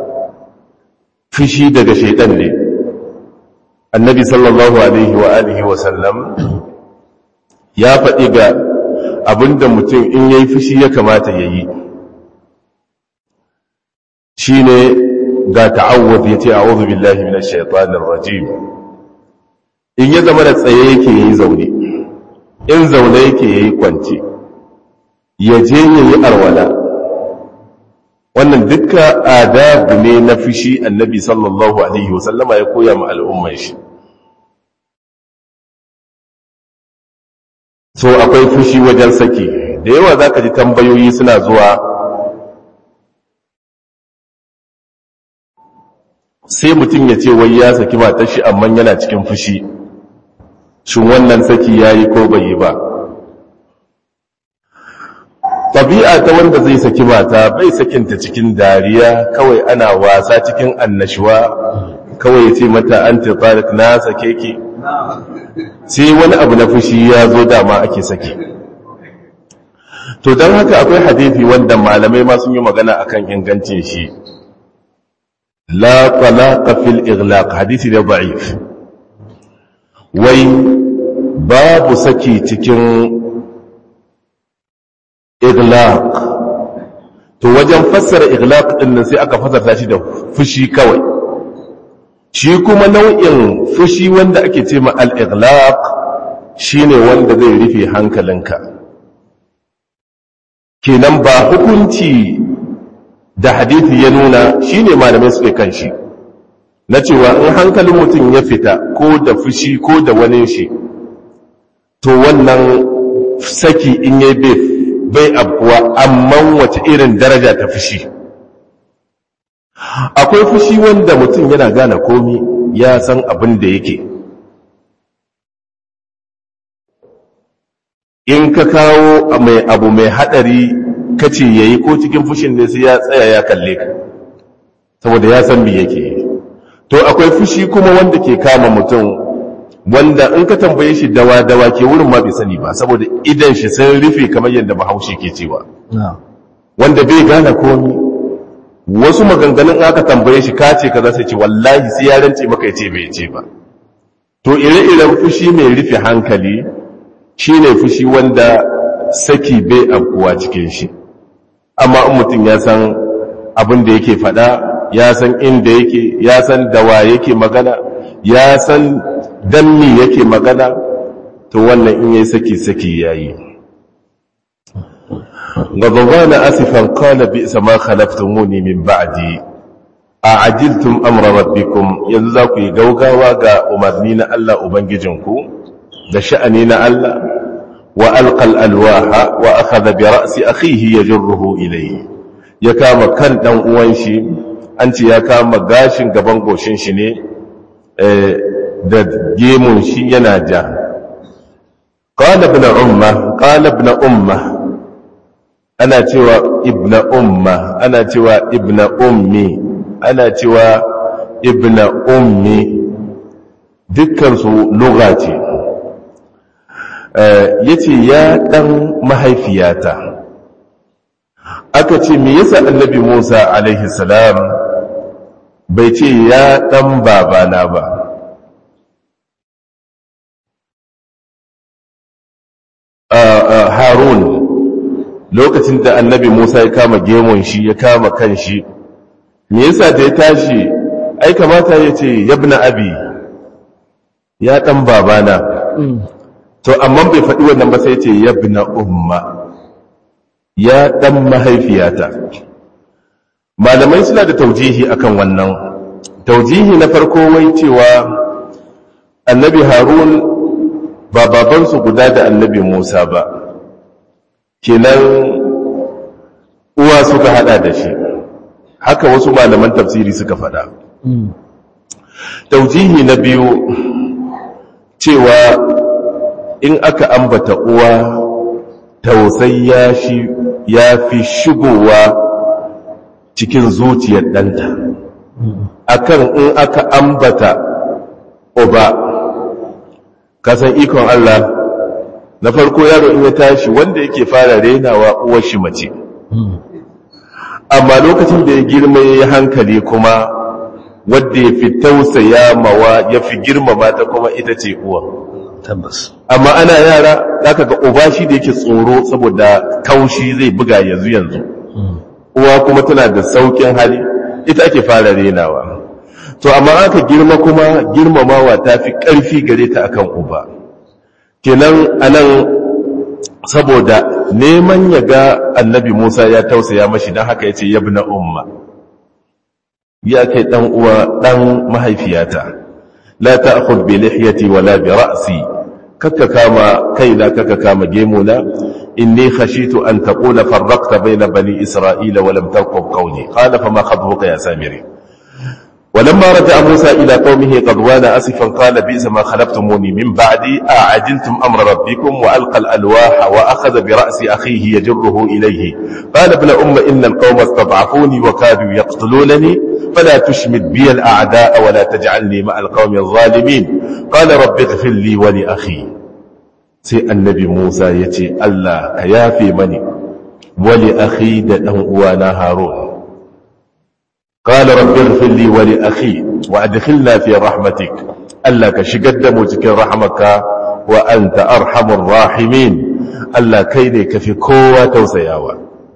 A: fushi daga shaitan ne. Annabi sallallahu alaihi wa alihi wa sallam ya faɗi ga abinda mutum in yayi fushi ya kamata yayi, shine ga ta'awudh, yace a'udhu billahi minash shaitanir rajim. In ya zama da tsaye yake yayi zaune, in zaune yake yayi kwance, ya je yayi arwala. Wannan dukkan adabu ne na fushi annabi sallallahu alaihi wasallama ya koya ma al'umman shi. So akwai fushi wajen saki, da yawa zaka ji tambayoyi suna zuwa, sai mutum ya ce wai ya saki matar shi amma yana cikin fushi, shin wannan saki yayi ko bai yi ba? Tabi'a ta wanda zai saki mata bai sakinta cikin dariya, kawai ana wasa cikin annashuwa, kawai ya ce mata anti tariq na sake ki, sai wani abu na fushi ya zo dama ake saki. To don haka akwai hadisi wanda malamai ma sun yi magana akan ingancin shi, la talaqa fil ighlaq, hadisi da da'if, wai babu saki cikin iglaq. To wajen fassara iglaq din nan sai aka fassara shi da fushi kawai. Shi kuma nau'in fushi wanda ake ce ma al-iglaq shine wanda zai rufe hankalinka. Kenan ba hukunci da hadisi ya nuna shine malamai suke kan shi, na cewa in hankalin mutum ya fita ko da fushi ko da wani shi, to wannan saki in yayi bai abuwa, amma wace irin daraja ta fushi. Akwai fushi wanda mutum yana gane komi, ya san abin da yake. In ka kawo mai abu mai hadari kace yayi, ko cikin fushin ne sai ya tsaya ya kalle ka, saboda ya san me yake. To akwai fushi kuma wanda ke kama mutum, wanda in ka tambaye shi dawa ke wurin ma bai sani ba, saboda idan shi sun rufe kamar yadda Bahaushe ke cewa, wanda bai gane komi. Wasu maganganun aka tambaye shi kace kaza sai ce wallahi sai ya rance maka yace bai ce ba. To ire-iren fushi mai rufe hankali shine fushi wanda saki bai afkuwa cikin shi. Amma in mutum ya san abin da yake faɗa, ya san inda yake, ya san dawa yake magana, ya san dan me yake magana, to wannan in yayi saki yayi. Ghadabana asifan qala bi'sa ma khalaftumuni min ba'di a'ajiltum amra rabbikum. Yanzu za ku yi gaugawa ga umarni na Allah ubangijinku da sha'ani na Allah. Wa alqal alwaha wa akhadha bi ra'si akhihi yajruhu ilayhi, ya kama kan dan uwan shi, an ce ya kama gashin gaban goshin shi ne da gemun shi yana ja. Qala ibn umma, ana cewa ibn umma, ana cewa ibn ummi, ana cewa ibn ummi, dukkan su lugha ce. Yace ya dan mahaifiyata. Aka ce me yasa annabi Musa alaihi salam bai ce ya dan babana ba? harun lokacin da annabi musa ya kama gemun shi ya kama kan shi, me yasa da ya tashi ai kamata ya ce yabna abi, ya ɗan babana, to amma bai faɗi wannan ba sai ce yabna umma, ya ɗan mahaifiyata. Malamai suna da taujihi akan wannan. Taujihi na farko wai cewa annabi harun ba babansu guda da annabi musa ba, kenan uwa suka hada da shi, haka wasu malaman tafsiri suka faɗa. Taujihi na biyu cewa in aka ambata uwa tausayi ya fi shigowa cikin zuciyar ɗanta akan in aka ambata uba. Kasan ikon Allah, na farko yaro in ya tashi wanda yake fara renawa uwar shi mace, amma lokacin da ya girma ya yi hankali kuma wadda ya fi tausaya mawa ya fi girmama ta kuma ita ce uwa.
B: Tabbas.
A: Amma ana yara zaka ga uba shi da yake tsoro saboda kaushi zai buga yanzu. Uwa kuma tana da saukin hali, ita ake fara renawa. To amma aka girma kuma girmamawa ta fi ƙarfi gare ta akan uba. Kenan anan saboda neman ya ga annabi Musa ya tausaya mashi don haka ya ce yabna umma, ya kai ɗan uwa ɗan mahaifiyata, la ta'khudh bi lihyati wala bi ra'si, kakka kama kaina kakka kama gemuna, inni khashitu an taqula farraqta bayna bani isra'ila wa lam tarqub qawli, qala fama khatbuka ya samiri. ولما رجع موسى إلى قومه غضبان آسفا قال بئس ما خلفتموني من بعدي أعجلتم أمر ربكم وألقى الألواح وأخذ برأس أخيه يجره إليه قال ابن أم إن القوم استضعفوني وكادوا يقتلونني فلا تشمت بي الأعداء ولا تجعلني مع القوم الظالمين قال رب اغفر لي ولأخي. سي النبي موسى يتي الله كيافي مني ولأخي دأوانا هارون. قال رب اغفر لي ولأخي وأدخلنا في رحمتك، ألا كشقد متك رحمك وأنت أرحم الراحمين، ألا كينك في قوة توسياوة.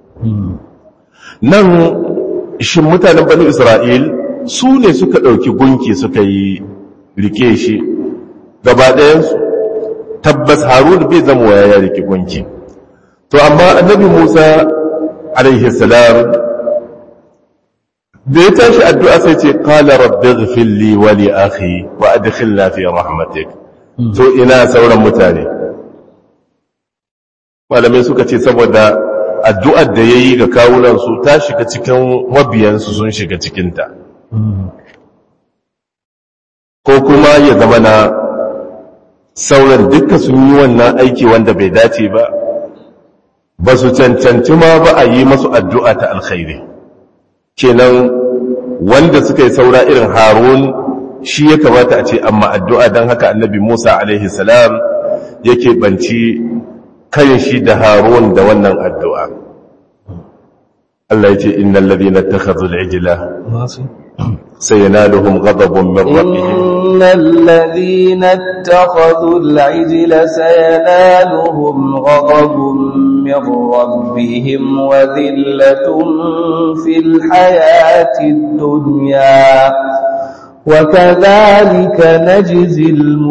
A: نن شمتان بني إسرائيل سوني سكا ɗauki gunki suka yi rike shi gaba ɗayansu, tabbas harun bai zama ya rike gunki. To amma annabi Musa alaihi salam da ya tashi addu'a sai ce qala rabbi ighfir li wa li akhi wa adkhilna fi rahmatik. To ina sauran mutane, malamai suka ce saboda addu'ar da yayi ga kawunan su ta shiga cikin mabiyansu, sun shiga cikin ta, ko kuma ya zama na sauran dukkan sun yi wannan aiki wanda bai dace ba su cancanci ma ba a yi masu addu'a ta alkhairi. Kenan wanda suka yi saura irin harun shi ya kamata a ce amma addu'a, don haka annabi Musa alaihi salam yake banci kan shi da harun da wannan addu'a. Allah ya ce innal ladina ittakhadhu al-ijla sayanaluhum ghadabun min rabbihim,
B: innal ladina ittakhadhu al-ijla sayanaluhum ghadabun من ربهم وذلة في الحياة الدنيا وكذلك نجزي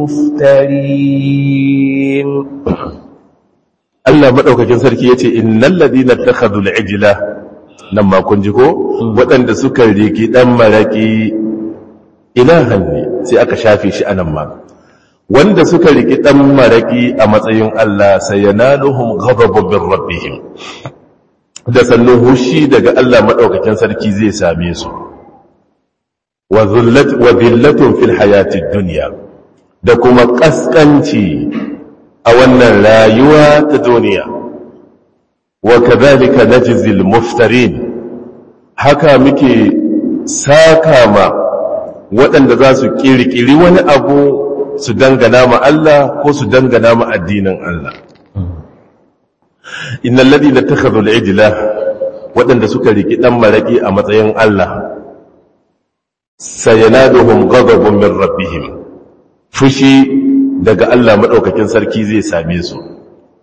B: المفترين.
A: الله مدوكاkin sarki yace innal ladina ittakhadhu al-ijla, nan ma kun ji ko waɗanda suka riki dan maraki ilahan ne, sai aka shafe shi anan ma. Wanda suka riki dan maraki a matsayin Allah sayanaluhum ghadabun min rabbihim, da sannan hushi daga Allah madaukakin sarki zai same su, wa dhillatun fil hayatid dunya, da kuma kaskanci a wannan rayuwa ta duniya. Wa kadhalika najzil muftarin, haka muke saka ma waɗanda za su kirkiri wani abu su dangana ma Allah ko su dangana ma addinin Allah. Innal ladina takhadhu al-ijla, wadanda suka riki dan maraki a matsayin Allah, sayanaduhum ghadabun min rabbihim, fushi daga Allah madaukakin sarki zai same su.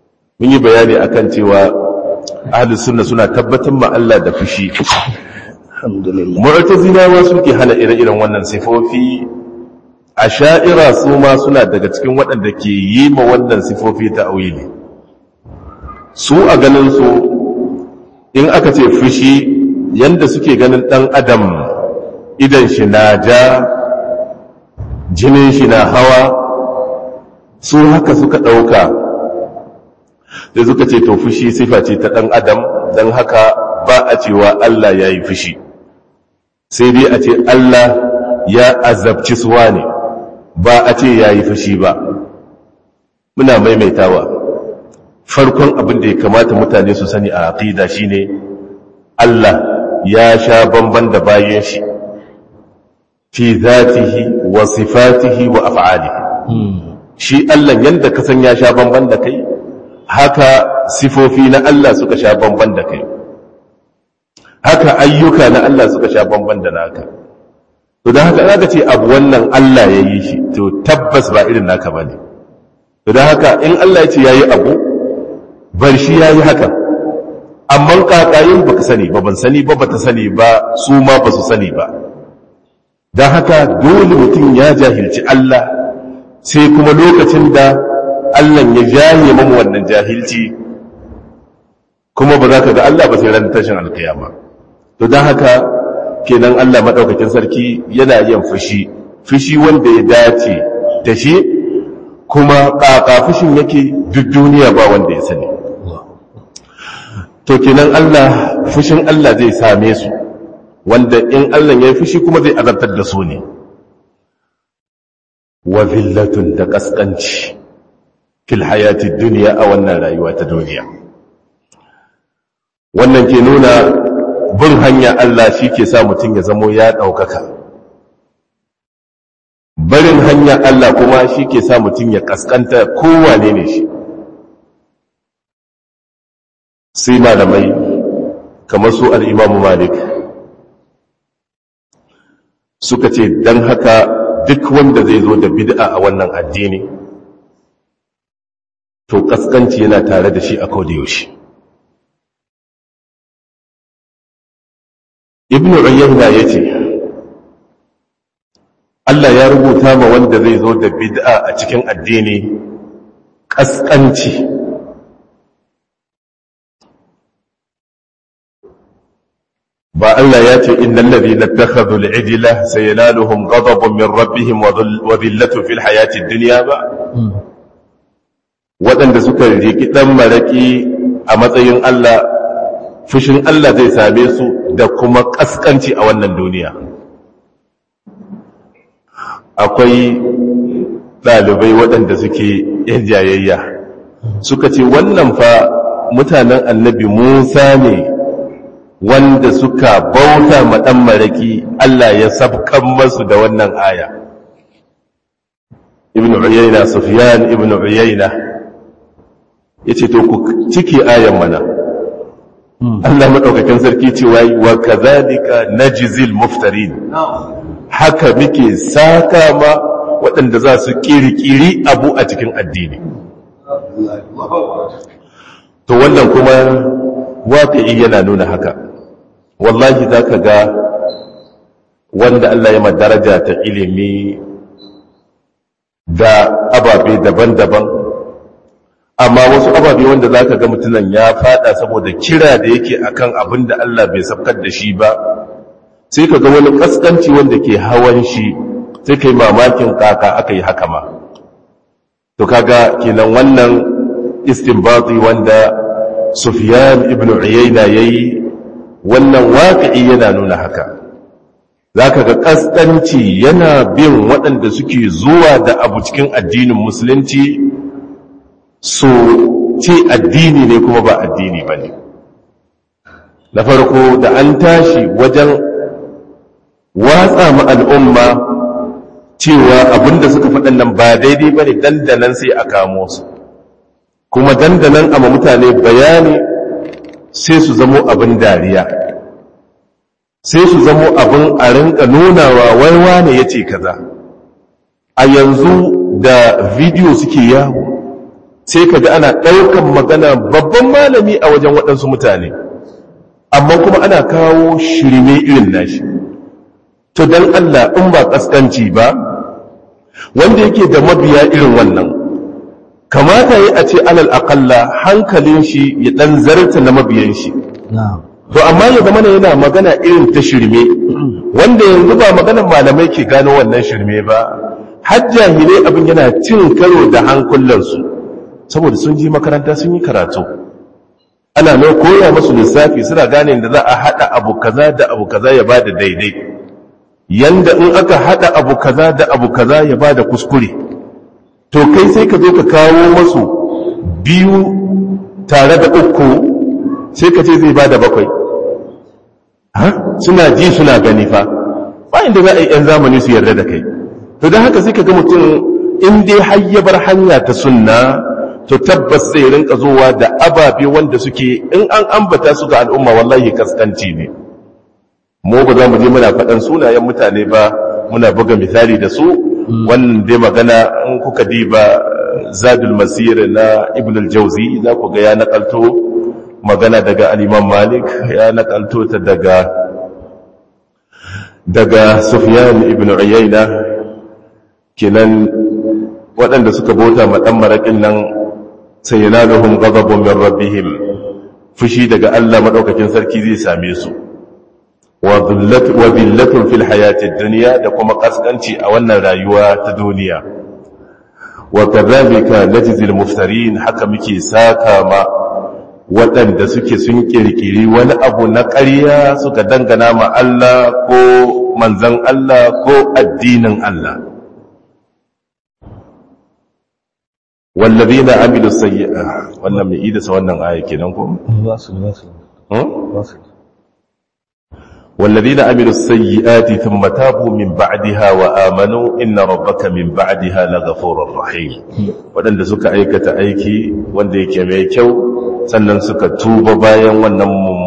A: mun yi bayani akan cewa ahlus sunna suna tabbatar ma Allah da fushi.
B: alhamdulillah.
A: Mu'tazilawa suke hana ire-iren wannan sifofi, asha'ira su ma suna daga cikin waɗanda ke yi ma wannan sifofi ta'wili. Su a ganin su in aka ce fushi, yanda suke ganin ɗan adam idan shi na ja, jinin shi na hawa, su haka suka ɗauka da suka ce to fushi sifa ce ta ɗan adam, don haka ba a cewa Allah ya yi fushi, sai dai a ce Allah ya azabci suwa ne, ba a ce ya yi fushi ba. Muna maimaitawa, farkon abin da ya kamata mutane su sani a aqida shine Allah ya sha bamban da bayan shi fi zatihi wa sifatihi wa af'alihi. Shi Allah yanda ka san ya sha bamban da kai, haka sifofi na Allah suka sha bamban da kai, haka ayyuka na Allah suka sha bamban da naka. To don haka aka ce abu wannan Allah ya yi shi, to tabbas ba irin naka bane. To don haka in Allah ya ce yayi abu, bar shi yayi haka, amma kakayin baka sani ba, ban sani ba, bata sani ba, su ma ba su sani ba. Don haka dole mutum ya jahilci Allah, sai kuma lokacin da Allah ya jaye mamu wannan jahilci, kuma ba za ka ga Allah ba sai ran tashin alkiyama. To don haka kenan Allah madaukakin sarki yana yin fushi wanda ya dace da shi, kuma kaka fushin yake duk duniya ba wanda ya sani. To kenan fushin Allah zai same su, wanda in Allah ya yi fushi kuma zai azabtar da su ne. Wa zillatun da kaskanci fil hayati duniya a wannan rayuwa ta duniya. Wannan ke nuna bin hanya Allah shi ke sa mutum ya zamo ya ɗaukaka. Barin hanya Allah kuma shi ke sa mutum ya kaskanta kowane ne shi. Sai malamai kamar su al'imamu Malik suka ce don haka duk wanda zai zo da bid'a a wannan addini, to kaskanci yana tare da shi a kodayaushe. Ibn Uyayna ya ce, Allah ya rubuta ma wanda zai zo da bid'a a cikin addini kaskanci. Ba Allah ya ce, Innan ladhina ittakhadhu al-'ijla sayanaluhum ghadabun min rabbihim wa dhillatun fil hayati ad-dunya ba? Waɗanda suka riki ɗan maraƙi a matsayin Allah, fushin Allah zai same su da kuma ƙasƙanci a wannan duniya. Akwai ɗalibai waɗanda suke ‘yan jayayya, suka ce wannan fa mutanen annabi Musa ne wanda suka bauta ma ɗan maraƙi, Allah ya sabkan masu da wannan aya. Ibn Uyayna, Sufyan Ibn Uyayna, ya ce to ku ciki ayan mana. Allah maɗaukakin sarki cewa wa kazalika najzil muftarin, haka muke saka ma waɗanda za su ƙiri abu a cikin addini. To wannan kuma waƙi'i yana nuna haka. Wallahi za ka ga wanda Allah ya madaraja ta ilimi da ababe daban-daban, amma wasu ababe wanda za ka ga mutunan ya fada saboda kira da yake akan abin da Allah bai sabkar da shi ba, sai ka ga wani kaskanci wanda ke hawan shi, sai ka yi mamakin kaka aka yi haka ma. To kaga kenan wannan istinbati wanda Sufyan ibn Uyayna yayi, wannan waqi'i yana nuna haka. Zaka ga kaskanci yana bin waɗanda suke zuwa da abu cikin addinin musulunci, so ce addini ne kuma ba addini ba ne. Na farko da an tashi wajen watsa ma al'umma cewa abinda suka faɗan nan ba daidai ba ne, dandanan sai a kamo su, kuma dandanan ama mutane bayani sai su zamo abin dariya, sai su zamo abin a rinka nunawa waiwa ne ya ce kaza. A yanzu da bidiyo suke yawo, sai ka ga ana ɗaukan magana babban malami a wajen waɗansu mutane amma kuma ana kawo shirme irin nashi. To don Allah in ba ƙasƙanci ba wanda yake da mabiya irin wannan kamata yi a ce alal aƙalla hankalin shi ya ɗan zarta na mabiyan shi. To amma ya zama yana magana irin ta shirme wanda yanzu ba maganar malamai ke gano wannan shirme ba, har jahilai abin yana cin karo da hankulansu saboda sun ji makaranta sun yi karatu. Ana mai koya masu lissafi suna gane da za a haɗa abu kaza da abu kaza ya bada daidai, yanda in aka haɗa abu kaza da abu kaza ya bada kuskure. To kai sai ka zo ka kawo masu 2 tare da 3 sai ka ce zai bada 7. Suna ji suna gani fa ba inda za a yi 'yan zamani su yarda da kai. To don haka sai ka ga mutum in dai har ya bar hanya ta sunna to tabbas zai rinka zuwa da ababe wanda suke in an ambata su ga al'umma wallahi kaskanci ne. Mu ba za mu je muna faɗan sunayen mutane ba, muna buga misali da su. Wannan dai magana in kuka diba Zadul Masir na Ibn al-Jawzi za ku ga ya nakalto magana daga al-Imam Malik, ya nakalto ta daga Sufyan ibn Uyayna. Kenan waɗanda suka bauta ma ɗan maraƙin nan sai yanaluhum ghadabun min rabbihim, fushi daga Allah madaukakin sarki zai same su, wa dhillatun fil hayatid dunya, da kuma kaskanci a wannan rayuwa ta duniya. Wa kadhalika najzil muftarin, haka muke saka ma waɗanda suke sun kirkiri wani abu na ƙarya suka dangana ma Allah ko manzon Allah ko addinin Allah. والذين عملوا السيئات wannan mai idasa wannan aya kenan ko والذين عملوا السيئات ثم تابوا من بعدها وآمنوا إن ربك من بعدها لغفور رحيم. wadanda suka aikata aiki wanda yake mai kyau sannan suka tuba bayan wannan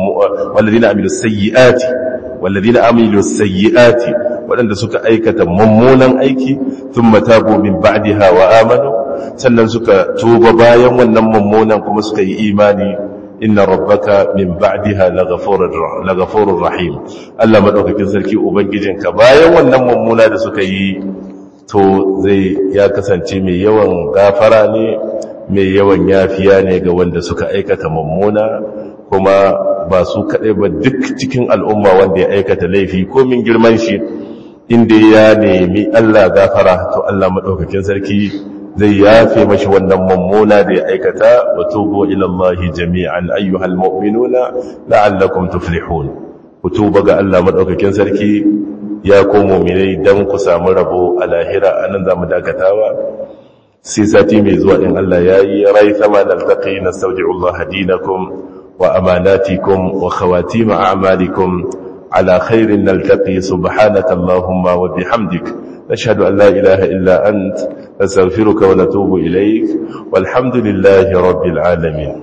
A: والذين عملوا السيئات wadanda suka aikata mummunan aiki thumma tabu min ba'daha wa amanu, sannan suka tuba bayan wannan mummunan kuma suka yi imani, inna rabbaka min ba'daha laghafurur rahim. Allah madaukakin sarki ubangijinka bayan wannan mummuna da suka yi to zai ya kasance mai yawan gafara ne, mai yawan yafiya ne ga wanda suka aikata mummuna, kuma ba su kadai ba duk cikin al'umma wanda ya aikata laifi ko min girman shi inda ya nemi Allah gafara to Allah madaukakin sarki zai yafe mashi wannan mummuna da ya aikata. Wa tubu ila Allah jami'an ayyuhal mu'minuna la'allakum tuflihun. Ku tuba ga Allah madaukakin sarki ya ko mu'minai dan ku samu rabo a lahira. Anan zamu dakatawa sai sati mai zuwa in Allah yayi rai sama naltaqi nastawdi'u Allah dinakum wa amanatikum wa khawatim a'malikum على خير نلتقي. سبحانك اللهم وبحمدك نشهد أن لا إله إلا أنت نستغفرك ونتوب إليك والحمد لله رب العالمين.